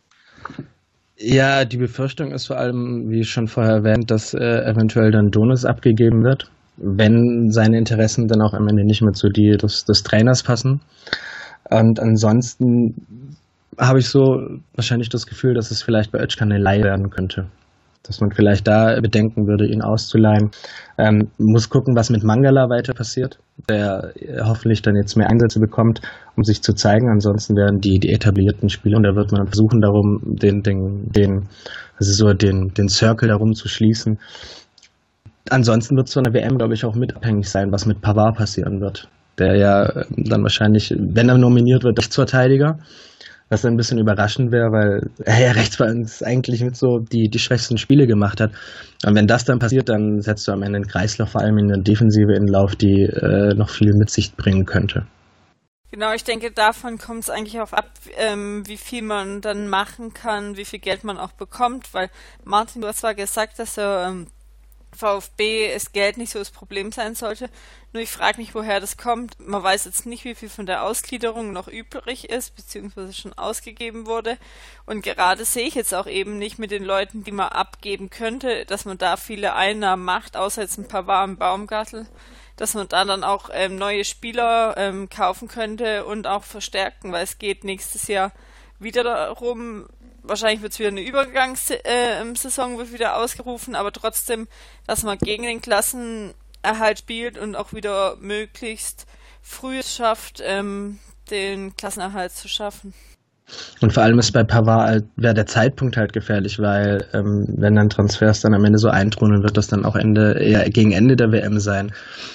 Ja, die Befürchtung ist vor allem, wie schon vorher erwähnt, dass eventuell dann Donis abgegeben wird, wenn seine Interessen dann auch am Ende nicht mehr zu die des Trainers passen. Und ansonsten habe ich so wahrscheinlich das Gefühl, dass es vielleicht bei Özcan eine Leihe werden könnte. Dass man vielleicht da bedenken würde, ihn auszuleihen. Muss gucken, was mit Mangala weiter passiert, der hoffentlich dann jetzt mehr Einsätze bekommt, um sich zu zeigen. Ansonsten werden die etablierten Spieler, und da wird man versuchen, darum den Circle darum zu schließen. Ansonsten wird es von der WM, glaube ich, auch mit abhängig sein, was mit Pavard passieren wird. Der ja dann wahrscheinlich, wenn er nominiert wird, Rechtsverteidiger. Was ein bisschen überraschend wäre, weil er ja rechts bei uns eigentlich mit so die schwächsten Spiele gemacht hat. Und wenn das dann passiert, dann setzt du am Ende einen Kreislauf, vor allem in der Defensive in Lauf, die noch viel mit sich bringen könnte. Genau, ich denke, davon kommt es eigentlich auch ab, wie viel man dann machen kann, wie viel Geld man auch bekommt, weil Martin, du hast zwar gesagt, dass VfB es Geld nicht so das Problem sein sollte. Nur ich frage mich, woher das kommt. Man weiß jetzt nicht, wie viel von der Ausgliederung noch übrig ist, beziehungsweise schon ausgegeben wurde. Und gerade sehe ich jetzt auch eben nicht mit den Leuten, die man abgeben könnte, dass man da viele Einnahmen macht, außer jetzt ein paar Waren im Baumgartel, dass man da dann auch neue Spieler kaufen könnte und auch verstärken, weil es geht nächstes Jahr wieder darum, wahrscheinlich wird es wieder eine Übergangssaison wird wieder ausgerufen, aber trotzdem, dass man gegen den Klassenerhalt spielt und auch wieder möglichst früh es schafft, den Klassenerhalt zu schaffen. Und vor allem ist bei Pavard wäre der Zeitpunkt halt gefährlich, weil wenn dann Transfers dann am Ende so eintrudeln, wird das dann auch eher gegen Ende der WM sein.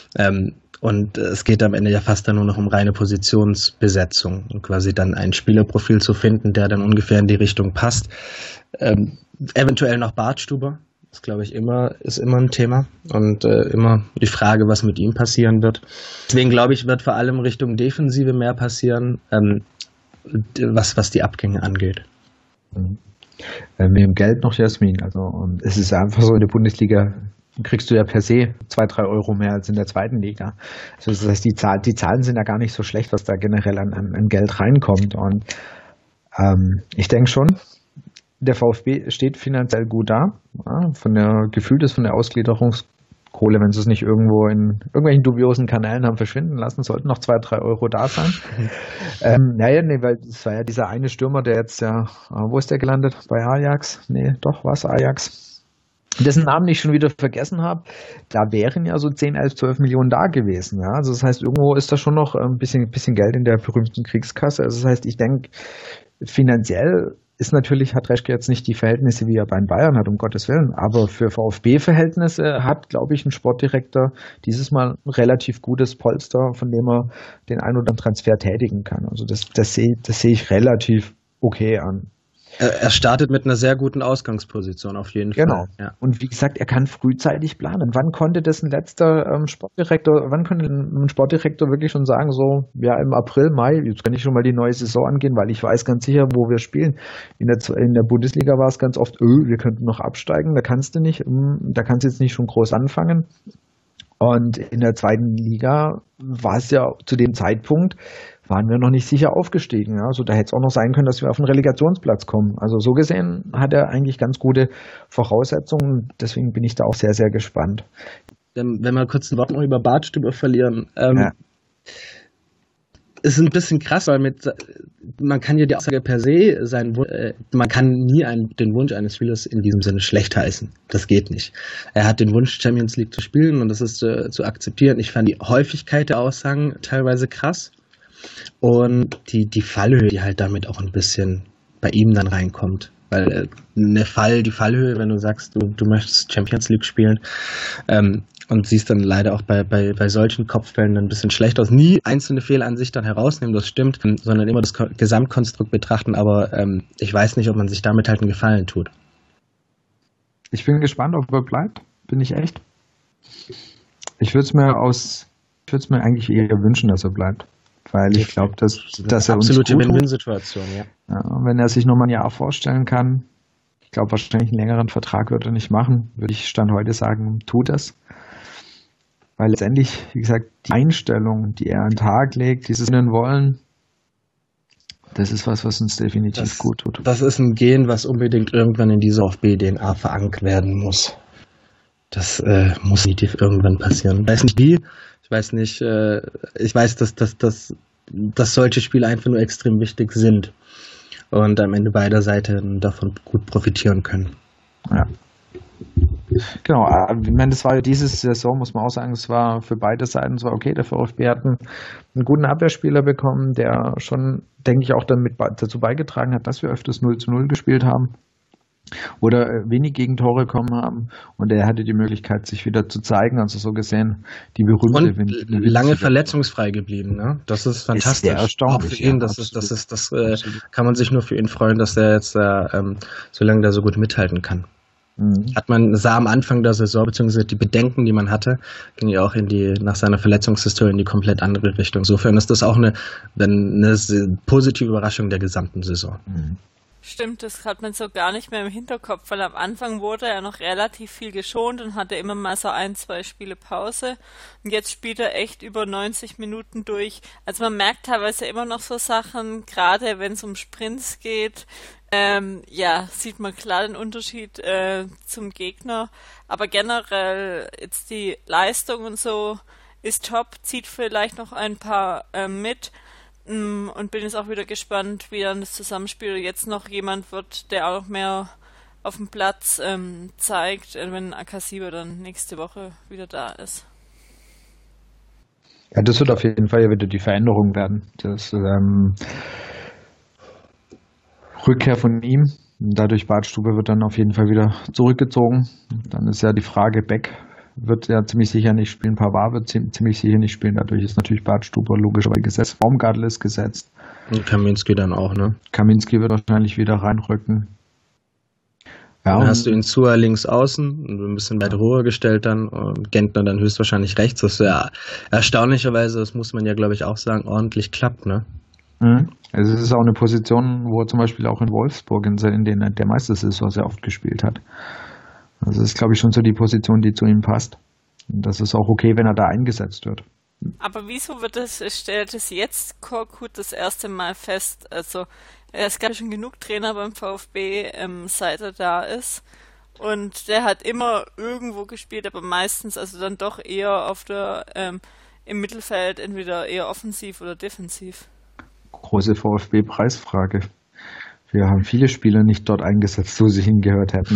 Und es geht am Ende ja fast dann nur noch um reine Positionsbesetzung und quasi dann ein Spielerprofil zu finden, der dann ungefähr in die Richtung passt. Eventuell noch Bartstuber, das glaube ich ist immer ein Thema und immer die Frage, was mit ihm passieren wird. Deswegen glaube ich, wird vor allem Richtung Defensive mehr passieren, was die Abgänge angeht. Mit dem Geld noch, Jasmin, also es ist einfach so, in der Bundesliga kriegst du ja per se 2-3 Euro mehr als in der zweiten Liga. Also das heißt, die Zahlen sind ja gar nicht so schlecht, was da generell an Geld reinkommt. Und ich denke schon, der VfB steht finanziell gut da. Ja, von der Ausgliederungskohle, wenn sie es nicht irgendwo in irgendwelchen dubiosen Kanälen haben verschwinden lassen, sollten noch 2-3 Euro da sein. Weil das war ja dieser eine Stürmer, der jetzt wo ist der gelandet? Bei Ajax? Nee, doch, was Ajax? Dessen Namen ich schon wieder vergessen habe, da wären ja so 10, 11, 12 Millionen da gewesen. Ja? Also das heißt, irgendwo ist da schon noch ein bisschen Geld in der berühmten Kriegskasse. Also das heißt, ich denke, finanziell hat Reschke jetzt nicht die Verhältnisse, wie er bei Bayern hat, um Gottes Willen. Aber für VfB-Verhältnisse hat, glaube ich, ein Sportdirektor dieses Mal ein relativ gutes Polster, von dem er den einen oder anderen Transfer tätigen kann. Also das sehe ich relativ okay an. Er startet mit einer sehr guten Ausgangsposition auf jeden Fall. Genau. Ja. Und wie gesagt, er kann frühzeitig planen. Wann konnte das ein Sportdirektor wirklich schon sagen, so, ja, im April, Mai, jetzt kann ich schon mal die neue Saison angehen, weil ich weiß ganz sicher, wo wir spielen. In der Bundesliga war es ganz oft, wir könnten noch absteigen, da kannst du jetzt nicht schon groß anfangen. Und in der zweiten Liga war es ja zu dem Zeitpunkt, waren wir noch nicht sicher aufgestiegen. Ja? Also da hätte es auch noch sein können, dass wir auf einen Relegationsplatz kommen. Also so gesehen hat er eigentlich ganz gute Voraussetzungen. Deswegen bin ich da auch sehr, sehr gespannt. Wenn wir kurz ein Wort noch über Bartstuber verlieren. Ist ein bisschen krass, weil man kann ja die Aussage per se man kann nie den Wunsch eines Spielers in diesem Sinne schlecht heißen. Das geht nicht. Er hat den Wunsch, Champions League zu spielen und das ist zu akzeptieren. Ich fand die Häufigkeit der Aussagen teilweise krass. Und die Fallhöhe, die halt damit auch ein bisschen bei ihm dann reinkommt. Weil die Fallhöhe, wenn du sagst, du möchtest Champions League spielen, und siehst dann leider auch bei solchen Kopfbällen dann ein bisschen schlecht aus. Nie einzelne Fehler an sich dann herausnehmen, das stimmt, sondern immer das Gesamtkonstrukt betrachten, aber ich weiß nicht, ob man sich damit halt einen Gefallen tut. Ich bin gespannt, ob er bleibt, bin ich echt. Ich würde es mir eigentlich eher wünschen, dass er bleibt, weil ich glaube, dass er uns absolute gut tut. Win-Win-Situation, ja. Ja, wenn er sich nochmal ein Jahr vorstellen kann, ich glaube, wahrscheinlich einen längeren Vertrag wird er nicht machen, würde ich Stand heute sagen, tut das. Weil letztendlich, wie gesagt, die Einstellung, die er an den Tag legt, dieses Wollen, das ist was uns definitiv gut tut. Das ist ein Gen, was unbedingt irgendwann in dieser VfB-DNA verankert werden muss. Das muss definitiv irgendwann passieren. Ich weiß nicht wie, ich weiß, dass solche Spiele einfach nur extrem wichtig sind und am Ende beider Seiten davon gut profitieren können. Ja. Genau, ich meine, das war ja diese Saison, muss man auch sagen, es war für beide Seiten zwar okay. Der VfB hat einen guten Abwehrspieler bekommen, der schon, denke ich, auch damit dazu beigetragen hat, dass wir öfters 0-0 gespielt haben oder wenig Gegentore bekommen haben, und er hatte die Möglichkeit, sich wieder zu zeigen, also so gesehen die berühmte und lange verletzungsfrei geblieben, ne? Das ist fantastisch. Ist sehr erstaunlich. Auch für ihn, das kann man sich nur für ihn freuen, dass er jetzt so lange da so gut mithalten kann. Sah am Anfang der Saison, beziehungsweise die Bedenken, die man hatte, ging ja auch nach seiner Verletzungshistorie in die komplett andere Richtung. Insofern ist das auch eine positive Überraschung der gesamten Saison. Stimmt, das hat man so gar nicht mehr im Hinterkopf, weil am Anfang wurde er noch relativ viel geschont und hatte immer mal so 1-2 Spiele Pause. Und jetzt spielt er echt über 90 Minuten durch. Also man merkt teilweise immer noch so Sachen, gerade wenn es um Sprints geht, sieht man klar den Unterschied zum Gegner. Aber generell jetzt die Leistung und so ist top, zieht vielleicht noch ein paar mit. Und bin jetzt auch wieder gespannt, wie dann das Zusammenspiel jetzt noch jemand wird, der auch mehr auf dem Platz zeigt, wenn Akasiba dann nächste Woche wieder da ist. Ja, das wird auf jeden Fall ja wieder die Veränderung werden. Das Rückkehr von ihm, dadurch Badstube wird dann auf jeden Fall wieder zurückgezogen. Dann ist ja die Frage, Beck wird ja ziemlich sicher nicht spielen, Pavard wird ziemlich sicher nicht spielen, dadurch ist natürlich Badstuber logischerweise gesetzt, Baumgartel ist gesetzt. Und Kaminski dann auch, ne? Kaminski wird wahrscheinlich wieder reinrücken. Ja, dann hast du ihn Zua links außen, ein bisschen weiter hoher gestellt dann, und Gentner dann höchstwahrscheinlich rechts, was ja erstaunlicherweise, das muss man ja glaube ich auch sagen, ordentlich klappt, ne? Also es ist auch eine Position, wo er zum Beispiel auch in Wolfsburg in der Meistersaison sehr oft gespielt hat. Also das ist, glaube ich, schon so die Position, die zu ihm passt. Und das ist auch okay, wenn er da eingesetzt wird. Aber wieso stellt es jetzt Korkut das erste Mal fest? Also es gab schon genug Trainer beim VfB, seit er da ist. Und der hat immer irgendwo gespielt, aber meistens also dann doch eher im Mittelfeld, entweder eher offensiv oder defensiv. Große VfB-Preisfrage. Wir haben viele Spieler nicht dort eingesetzt, wo sie hingehört hätten.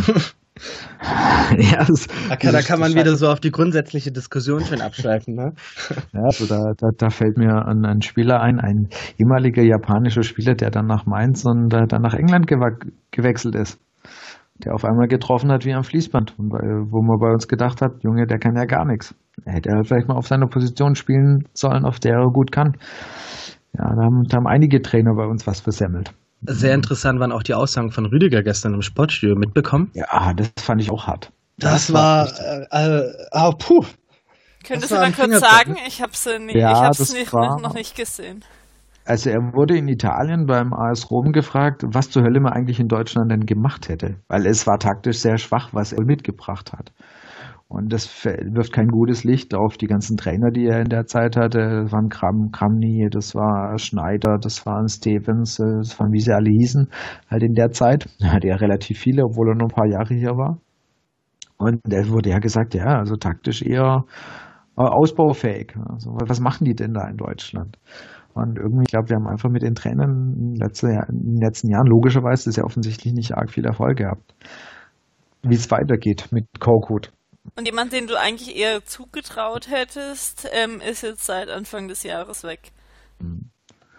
Ja, da kann man wieder so auf die grundsätzliche Diskussion schon abschweifen, ne? Ja, also da fällt mir an einen Spieler ein ehemaliger japanischer Spieler, der dann nach Mainz und dann nach England gewechselt ist. Der auf einmal getroffen hat wie am Fließband. Und wo man bei uns gedacht hat, Junge, der kann ja gar nichts. Er hätte halt vielleicht mal auf seiner Position spielen sollen, auf der er gut kann. Ja, da haben einige Trainer bei uns was versemmelt. Sehr interessant waren auch die Aussagen von Rüdiger gestern im Sportstudio, mitbekommen. Ja, das fand ich auch hart. Das war puh. Könntest du mal kurz sagen? Ich habe es noch nicht gesehen. Also er wurde in Italien beim AS Rom gefragt, was zur Hölle man eigentlich in Deutschland denn gemacht hätte. Weil es war taktisch sehr schwach, was er mitgebracht hat. Und das wirft kein gutes Licht auf die ganzen Trainer, die er in der Zeit hatte. Das waren Kramny, das war Schneider, das waren Stevens, das waren, wie sie alle hießen, halt in der Zeit. Er hatte ja relativ viele, obwohl er nur ein paar Jahre hier war. Und da wurde ja gesagt, ja, also taktisch eher ausbaufähig. Also was machen die denn da in Deutschland? Und irgendwie, ich glaube, wir haben einfach mit den Trainern in den letzten Jahren logischerweise ist ja offensichtlich nicht arg viel Erfolg gehabt. Wie es weitergeht mit Korkut. Und jemand, den du eigentlich eher zugetraut hättest, ist jetzt seit Anfang des Jahres weg.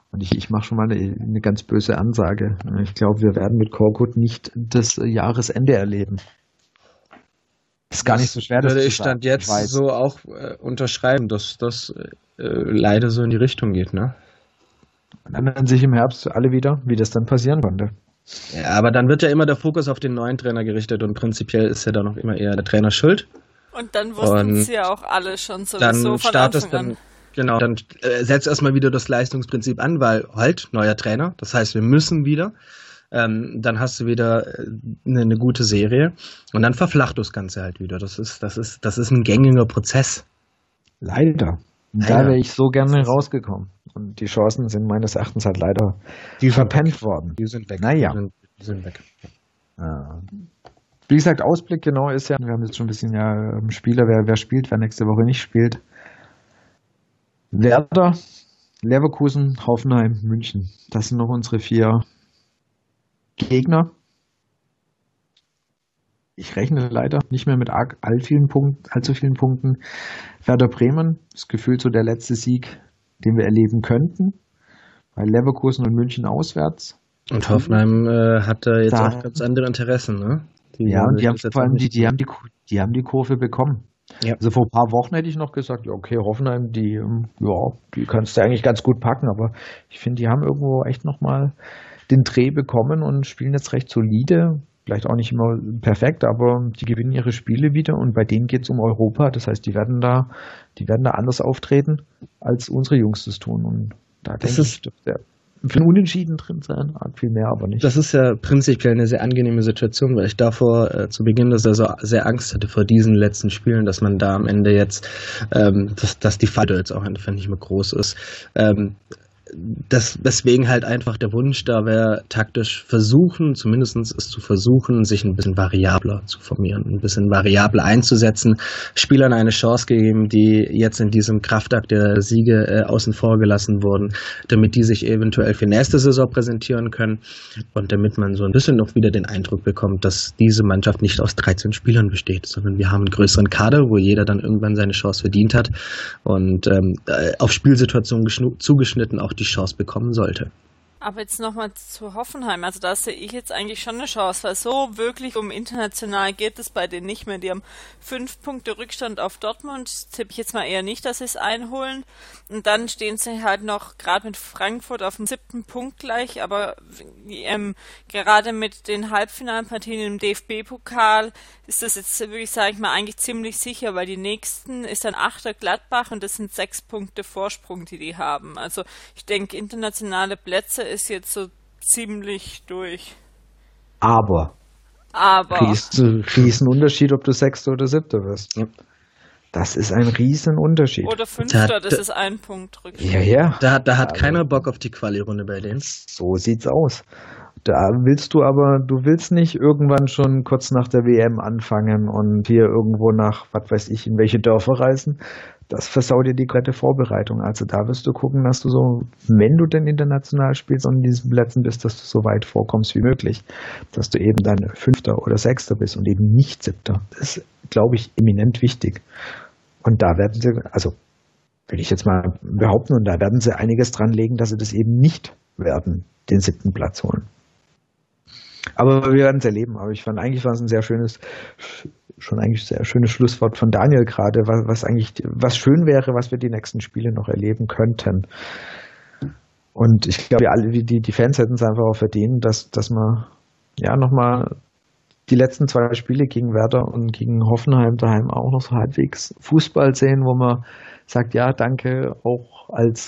Und ich mache schon mal eine ganz böse Ansage. Ich glaube, wir werden mit Korkut nicht das Jahresende erleben. Ist gar nicht so schwer, das würde zu ich sagen. Stand jetzt so auch unterschreiben, dass das leider so in die Richtung geht, ne? Und dann ändern sich im Herbst alle wieder, wie das dann passieren konnte. Ja, aber dann wird ja immer der Fokus auf den neuen Trainer gerichtet und prinzipiell ist ja dann noch immer eher der Trainer schuld. Und dann wussten es ja auch alle schon sowieso dann von startest Anfang an. Genau, dann setzt erstmal wieder das Leistungsprinzip an, weil halt, neuer Trainer, das heißt, wir müssen wieder. Dann hast du wieder eine gute Serie und dann verflacht das Ganze halt wieder. Das ist ein gängiger Prozess. Leider. Da wäre ich so gerne rausgekommen. Und die Chancen sind meines Erachtens halt leider verpennt worden. Die sind weg. Naja. Die sind weg. Wie gesagt, Ausblick genau ist ja, wir haben jetzt schon ein bisschen Spieler, wer spielt, wer nächste Woche nicht spielt. Werder, Leverkusen, Hoffenheim, München. Das sind noch unsere 4 Gegner. Ich rechne leider nicht mehr mit allzu vielen Punkten. Werder Bremen ist gefühlt so der letzte Sieg, den wir erleben könnten. Bei Leverkusen und München auswärts. Und Hoffenheim hat da jetzt auch ganz andere Interessen, ne? Und die haben vor allem die haben die Kurve bekommen. Ja. Also vor ein paar Wochen hätte ich noch gesagt, ja, okay, Hoffenheim, die kannst du eigentlich ganz gut packen, aber ich finde, die haben irgendwo echt nochmal den Dreh bekommen und spielen jetzt recht solide. Vielleicht auch nicht immer perfekt, aber die gewinnen ihre Spiele wieder und bei denen geht es um Europa. Das heißt, die werden da anders auftreten, als unsere Jungs das tun. Und da denke ich, für ein Unentschieden drin sein, viel mehr aber nicht. Das ist ja prinzipiell eine sehr angenehme Situation, weil ich davor zu Beginn der Saison sehr Angst hatte vor diesen letzten Spielen, dass man da am Ende jetzt, dass die Falle jetzt auch einfach nicht mehr groß ist. Deswegen halt einfach der Wunsch da wäre, taktisch zumindest es zu versuchen, sich ein bisschen variabler zu formieren, ein bisschen variabler einzusetzen, Spielern eine Chance geben, die jetzt in diesem Kraftakt der Siege außen vor gelassen wurden, damit die sich eventuell für nächste Saison präsentieren können und damit man so ein bisschen noch wieder den Eindruck bekommt, dass diese Mannschaft nicht aus 13 Spielern besteht, sondern wir haben einen größeren Kader, wo jeder dann irgendwann seine Chance verdient hat und auf Spielsituationen zugeschnitten auch die Chance bekommen sollte. Aber jetzt nochmal zu Hoffenheim. Also da sehe ich jetzt eigentlich schon eine Chance, weil so wirklich international geht es bei denen nicht mehr. Die haben 5 Punkte Rückstand auf Dortmund. Tippe ich jetzt mal eher nicht, dass sie es einholen. Und dann stehen sie halt noch gerade mit Frankfurt auf dem 7. Punkt gleich. Aber gerade mit den Halbfinalpartien im DFB-Pokal ist das jetzt wirklich, sage ich mal, eigentlich ziemlich sicher, weil die nächsten ist dann 8. Gladbach und das sind 6 Punkte Vorsprung, die haben. Also ich denke, internationale Plätze ist jetzt so ziemlich durch. Aber. Riesenunterschied, ob du 6. oder 7. wirst. Ja. Das ist ein Riesenunterschied. Oder 5. Das ist ein Punkt Rückstand. Ja. Da hat keiner Bock auf die Quali-Runde bei denen. So sieht's aus. Da willst du willst nicht irgendwann schon kurz nach der WM anfangen und hier irgendwo nach, was weiß ich, in welche Dörfer reisen. Das versaut dir die komplette Vorbereitung. Also da wirst du gucken, dass du so, wenn du denn international spielst und in diesen Plätzen bist, dass du so weit vorkommst wie möglich. Dass du eben dann 5. oder 6. bist und eben nicht 7. Das ist, glaube ich, eminent wichtig. Und da werden sie, also will ich jetzt mal behaupten, und da werden sie einiges dran legen, dass sie das eben nicht werden, den 7. Platz holen. Aber wir werden es erleben. Aber ich fand, eigentlich war es ein sehr schönes Schlusswort von Daniel gerade, was schön wäre, was wir die nächsten Spiele noch erleben könnten. Und ich glaube, die Fans hätten es einfach auch verdient, dass man nochmal die letzten 2 Spiele gegen Werder und gegen Hoffenheim daheim auch noch so halbwegs Fußball sehen, wo man sagt, ja, danke auch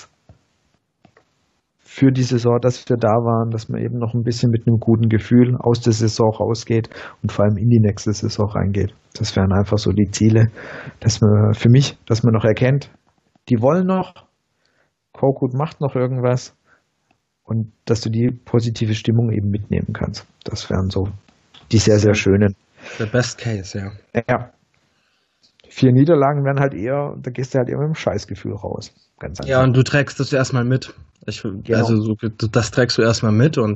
für die Saison, dass wir da waren, dass man eben noch ein bisschen mit einem guten Gefühl aus der Saison rausgeht und vor allem in die nächste Saison reingeht. Das wären einfach so die Ziele, dass man noch erkennt, die wollen noch, Korkut macht noch irgendwas und dass du die positive Stimmung eben mitnehmen kannst. Das wären so die sehr, sehr schönen. The best case, ja. Ja. 4 Niederlagen wären halt eher, da gehst du halt eher mit einem Scheißgefühl raus. Ganz einfach. Ja, und du trägst das erstmal mit. Genau. Also das trägst du erstmal mit und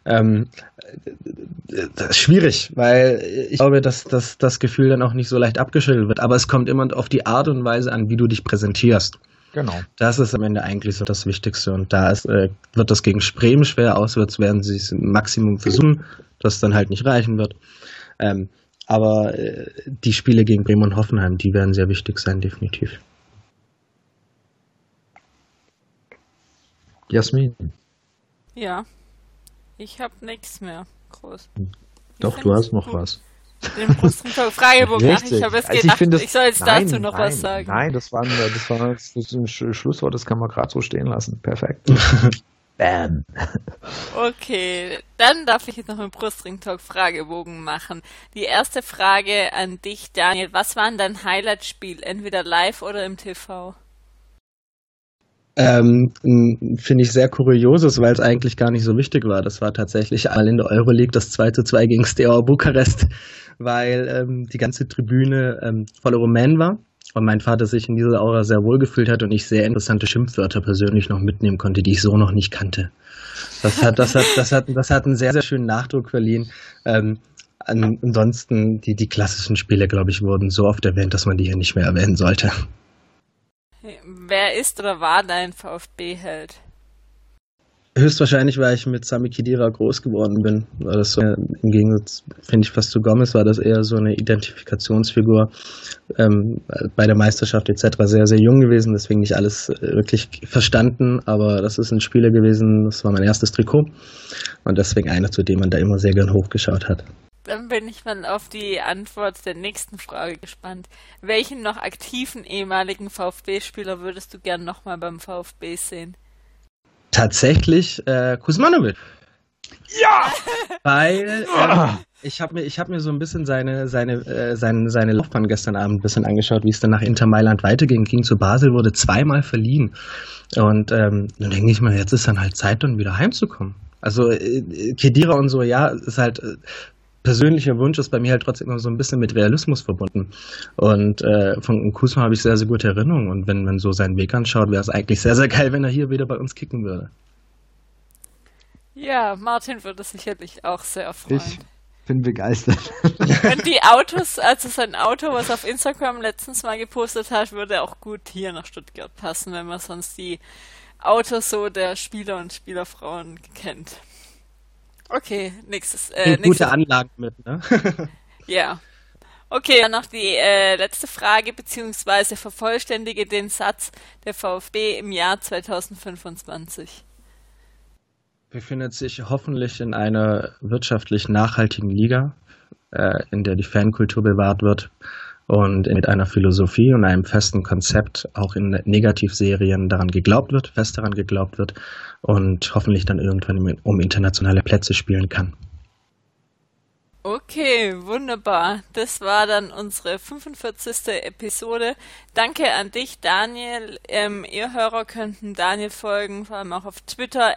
das ist schwierig, weil ich glaube, dass das Gefühl dann auch nicht so leicht abgeschüttelt wird, aber es kommt immer auf die Art und Weise an, wie du dich präsentierst. Genau. Das ist am Ende eigentlich so das Wichtigste. Und da wird das gegen Bremen schwer, auswärts werden sie es im Maximum versuchen, das dann halt nicht reichen wird. Aber die Spiele gegen Bremen und Hoffenheim, die werden sehr wichtig sein, definitiv. Jasmin. Ja, ich habe nichts mehr. Groß. Doch, du hast noch was. Den Brustring-Fragebogen. Ach, ich habe jetzt gedacht, ich soll jetzt dazu noch was sagen. Nein, das war ein Schlusswort, das kann man gerade so stehen lassen. Perfekt. Bam. Okay, dann darf ich jetzt noch einen Brustring-Talk-Fragebogen machen. Die erste Frage an dich, Daniel. Was war denn dein Highlight-Spiel? Entweder live oder im TV? Finde ich sehr kurioses, weil es eigentlich gar nicht so wichtig war. Das war tatsächlich einmal in der Euroleague das 2:2 gegen Steaua Bukarest, weil die ganze Tribüne voller Rumänen war und mein Vater sich in dieser Aura sehr wohl gefühlt hat und ich sehr interessante Schimpfwörter persönlich noch mitnehmen konnte, die ich so noch nicht kannte. Das hat einen sehr, sehr schönen Nachdruck verliehen. Ansonsten, die klassischen Spiele, glaube ich, wurden so oft erwähnt, dass man die hier nicht mehr erwähnen sollte. Wer ist oder war dein VfB-Held? Höchstwahrscheinlich, weil ich mit Sami Khedira groß geworden bin. Weil das so, im Gegensatz, finde ich, fast zu Gomez, war das eher so eine Identifikationsfigur. Bei der Meisterschaft etc. sehr, sehr jung gewesen, deswegen nicht alles wirklich verstanden. Aber das ist ein Spieler gewesen, das war mein erstes Trikot. Und deswegen einer, zu dem man da immer sehr gern hochgeschaut hat. Dann bin ich mal auf die Antwort der nächsten Frage gespannt. Welchen noch aktiven ehemaligen VfB-Spieler würdest du gern nochmal beim VfB sehen? Tatsächlich Kuzmanovic. Ja! Weil ich hab mir so ein bisschen seine Laufbahn gestern Abend ein bisschen angeschaut, wie es dann nach Inter Mailand weiterging. Ging zu Basel, wurde 2-mal verliehen. Und dann denke ich mal, jetzt ist dann halt Zeit, dann wieder heimzukommen. Also Khedira und so, ja, ist halt persönlicher Wunsch, ist bei mir halt trotzdem immer so ein bisschen mit Realismus verbunden. Und von Kuzma habe ich sehr, sehr gute Erinnerungen. Und wenn man so seinen Weg anschaut, wäre es eigentlich sehr, sehr geil, wenn er hier wieder bei uns kicken würde. Ja, Martin würde sicherlich auch sehr freuen. Ich bin begeistert. Und die Autos, also sein Auto, was auf Instagram letztens mal gepostet hat, würde auch gut hier nach Stuttgart passen, wenn man sonst die Autos so der Spieler und Spielerfrauen kennt. Okay, nächstes. Gute Anlagen mit, ne? Ja. Okay, dann noch die letzte Frage, beziehungsweise vervollständige den Satz der VfB im Jahr 2025. Befindet sich hoffentlich in einer wirtschaftlich nachhaltigen Liga, in der die Fankultur bewahrt wird und mit einer Philosophie und einem festen Konzept auch in Negativserien fest daran geglaubt wird und hoffentlich dann irgendwann um internationale Plätze spielen kann. Okay, wunderbar. Das war dann unsere 45. Episode. Danke an dich, Daniel. Ihr Hörer könnten Daniel folgen, vor allem auch auf Twitter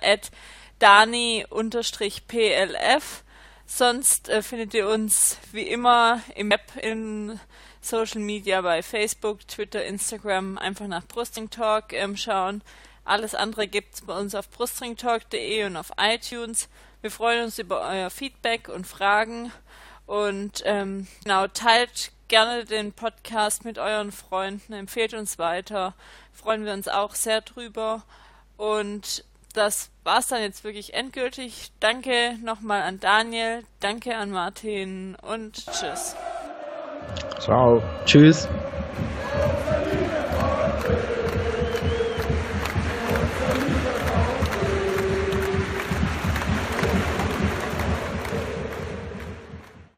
@dani_plf. Sonst findet ihr uns wie immer im Web, in Social Media bei Facebook, Twitter, Instagram. Einfach nach Brustring Talk schauen. Alles andere gibt's bei uns auf brustringtalk.de und auf iTunes. Wir freuen uns über euer Feedback und Fragen. Und genau, teilt gerne den Podcast mit euren Freunden, empfehlt uns weiter. Freuen wir uns auch sehr drüber. Und das war's dann jetzt wirklich endgültig. Danke nochmal an Daniel, danke an Martin und tschüss. Ciao. Tschüss.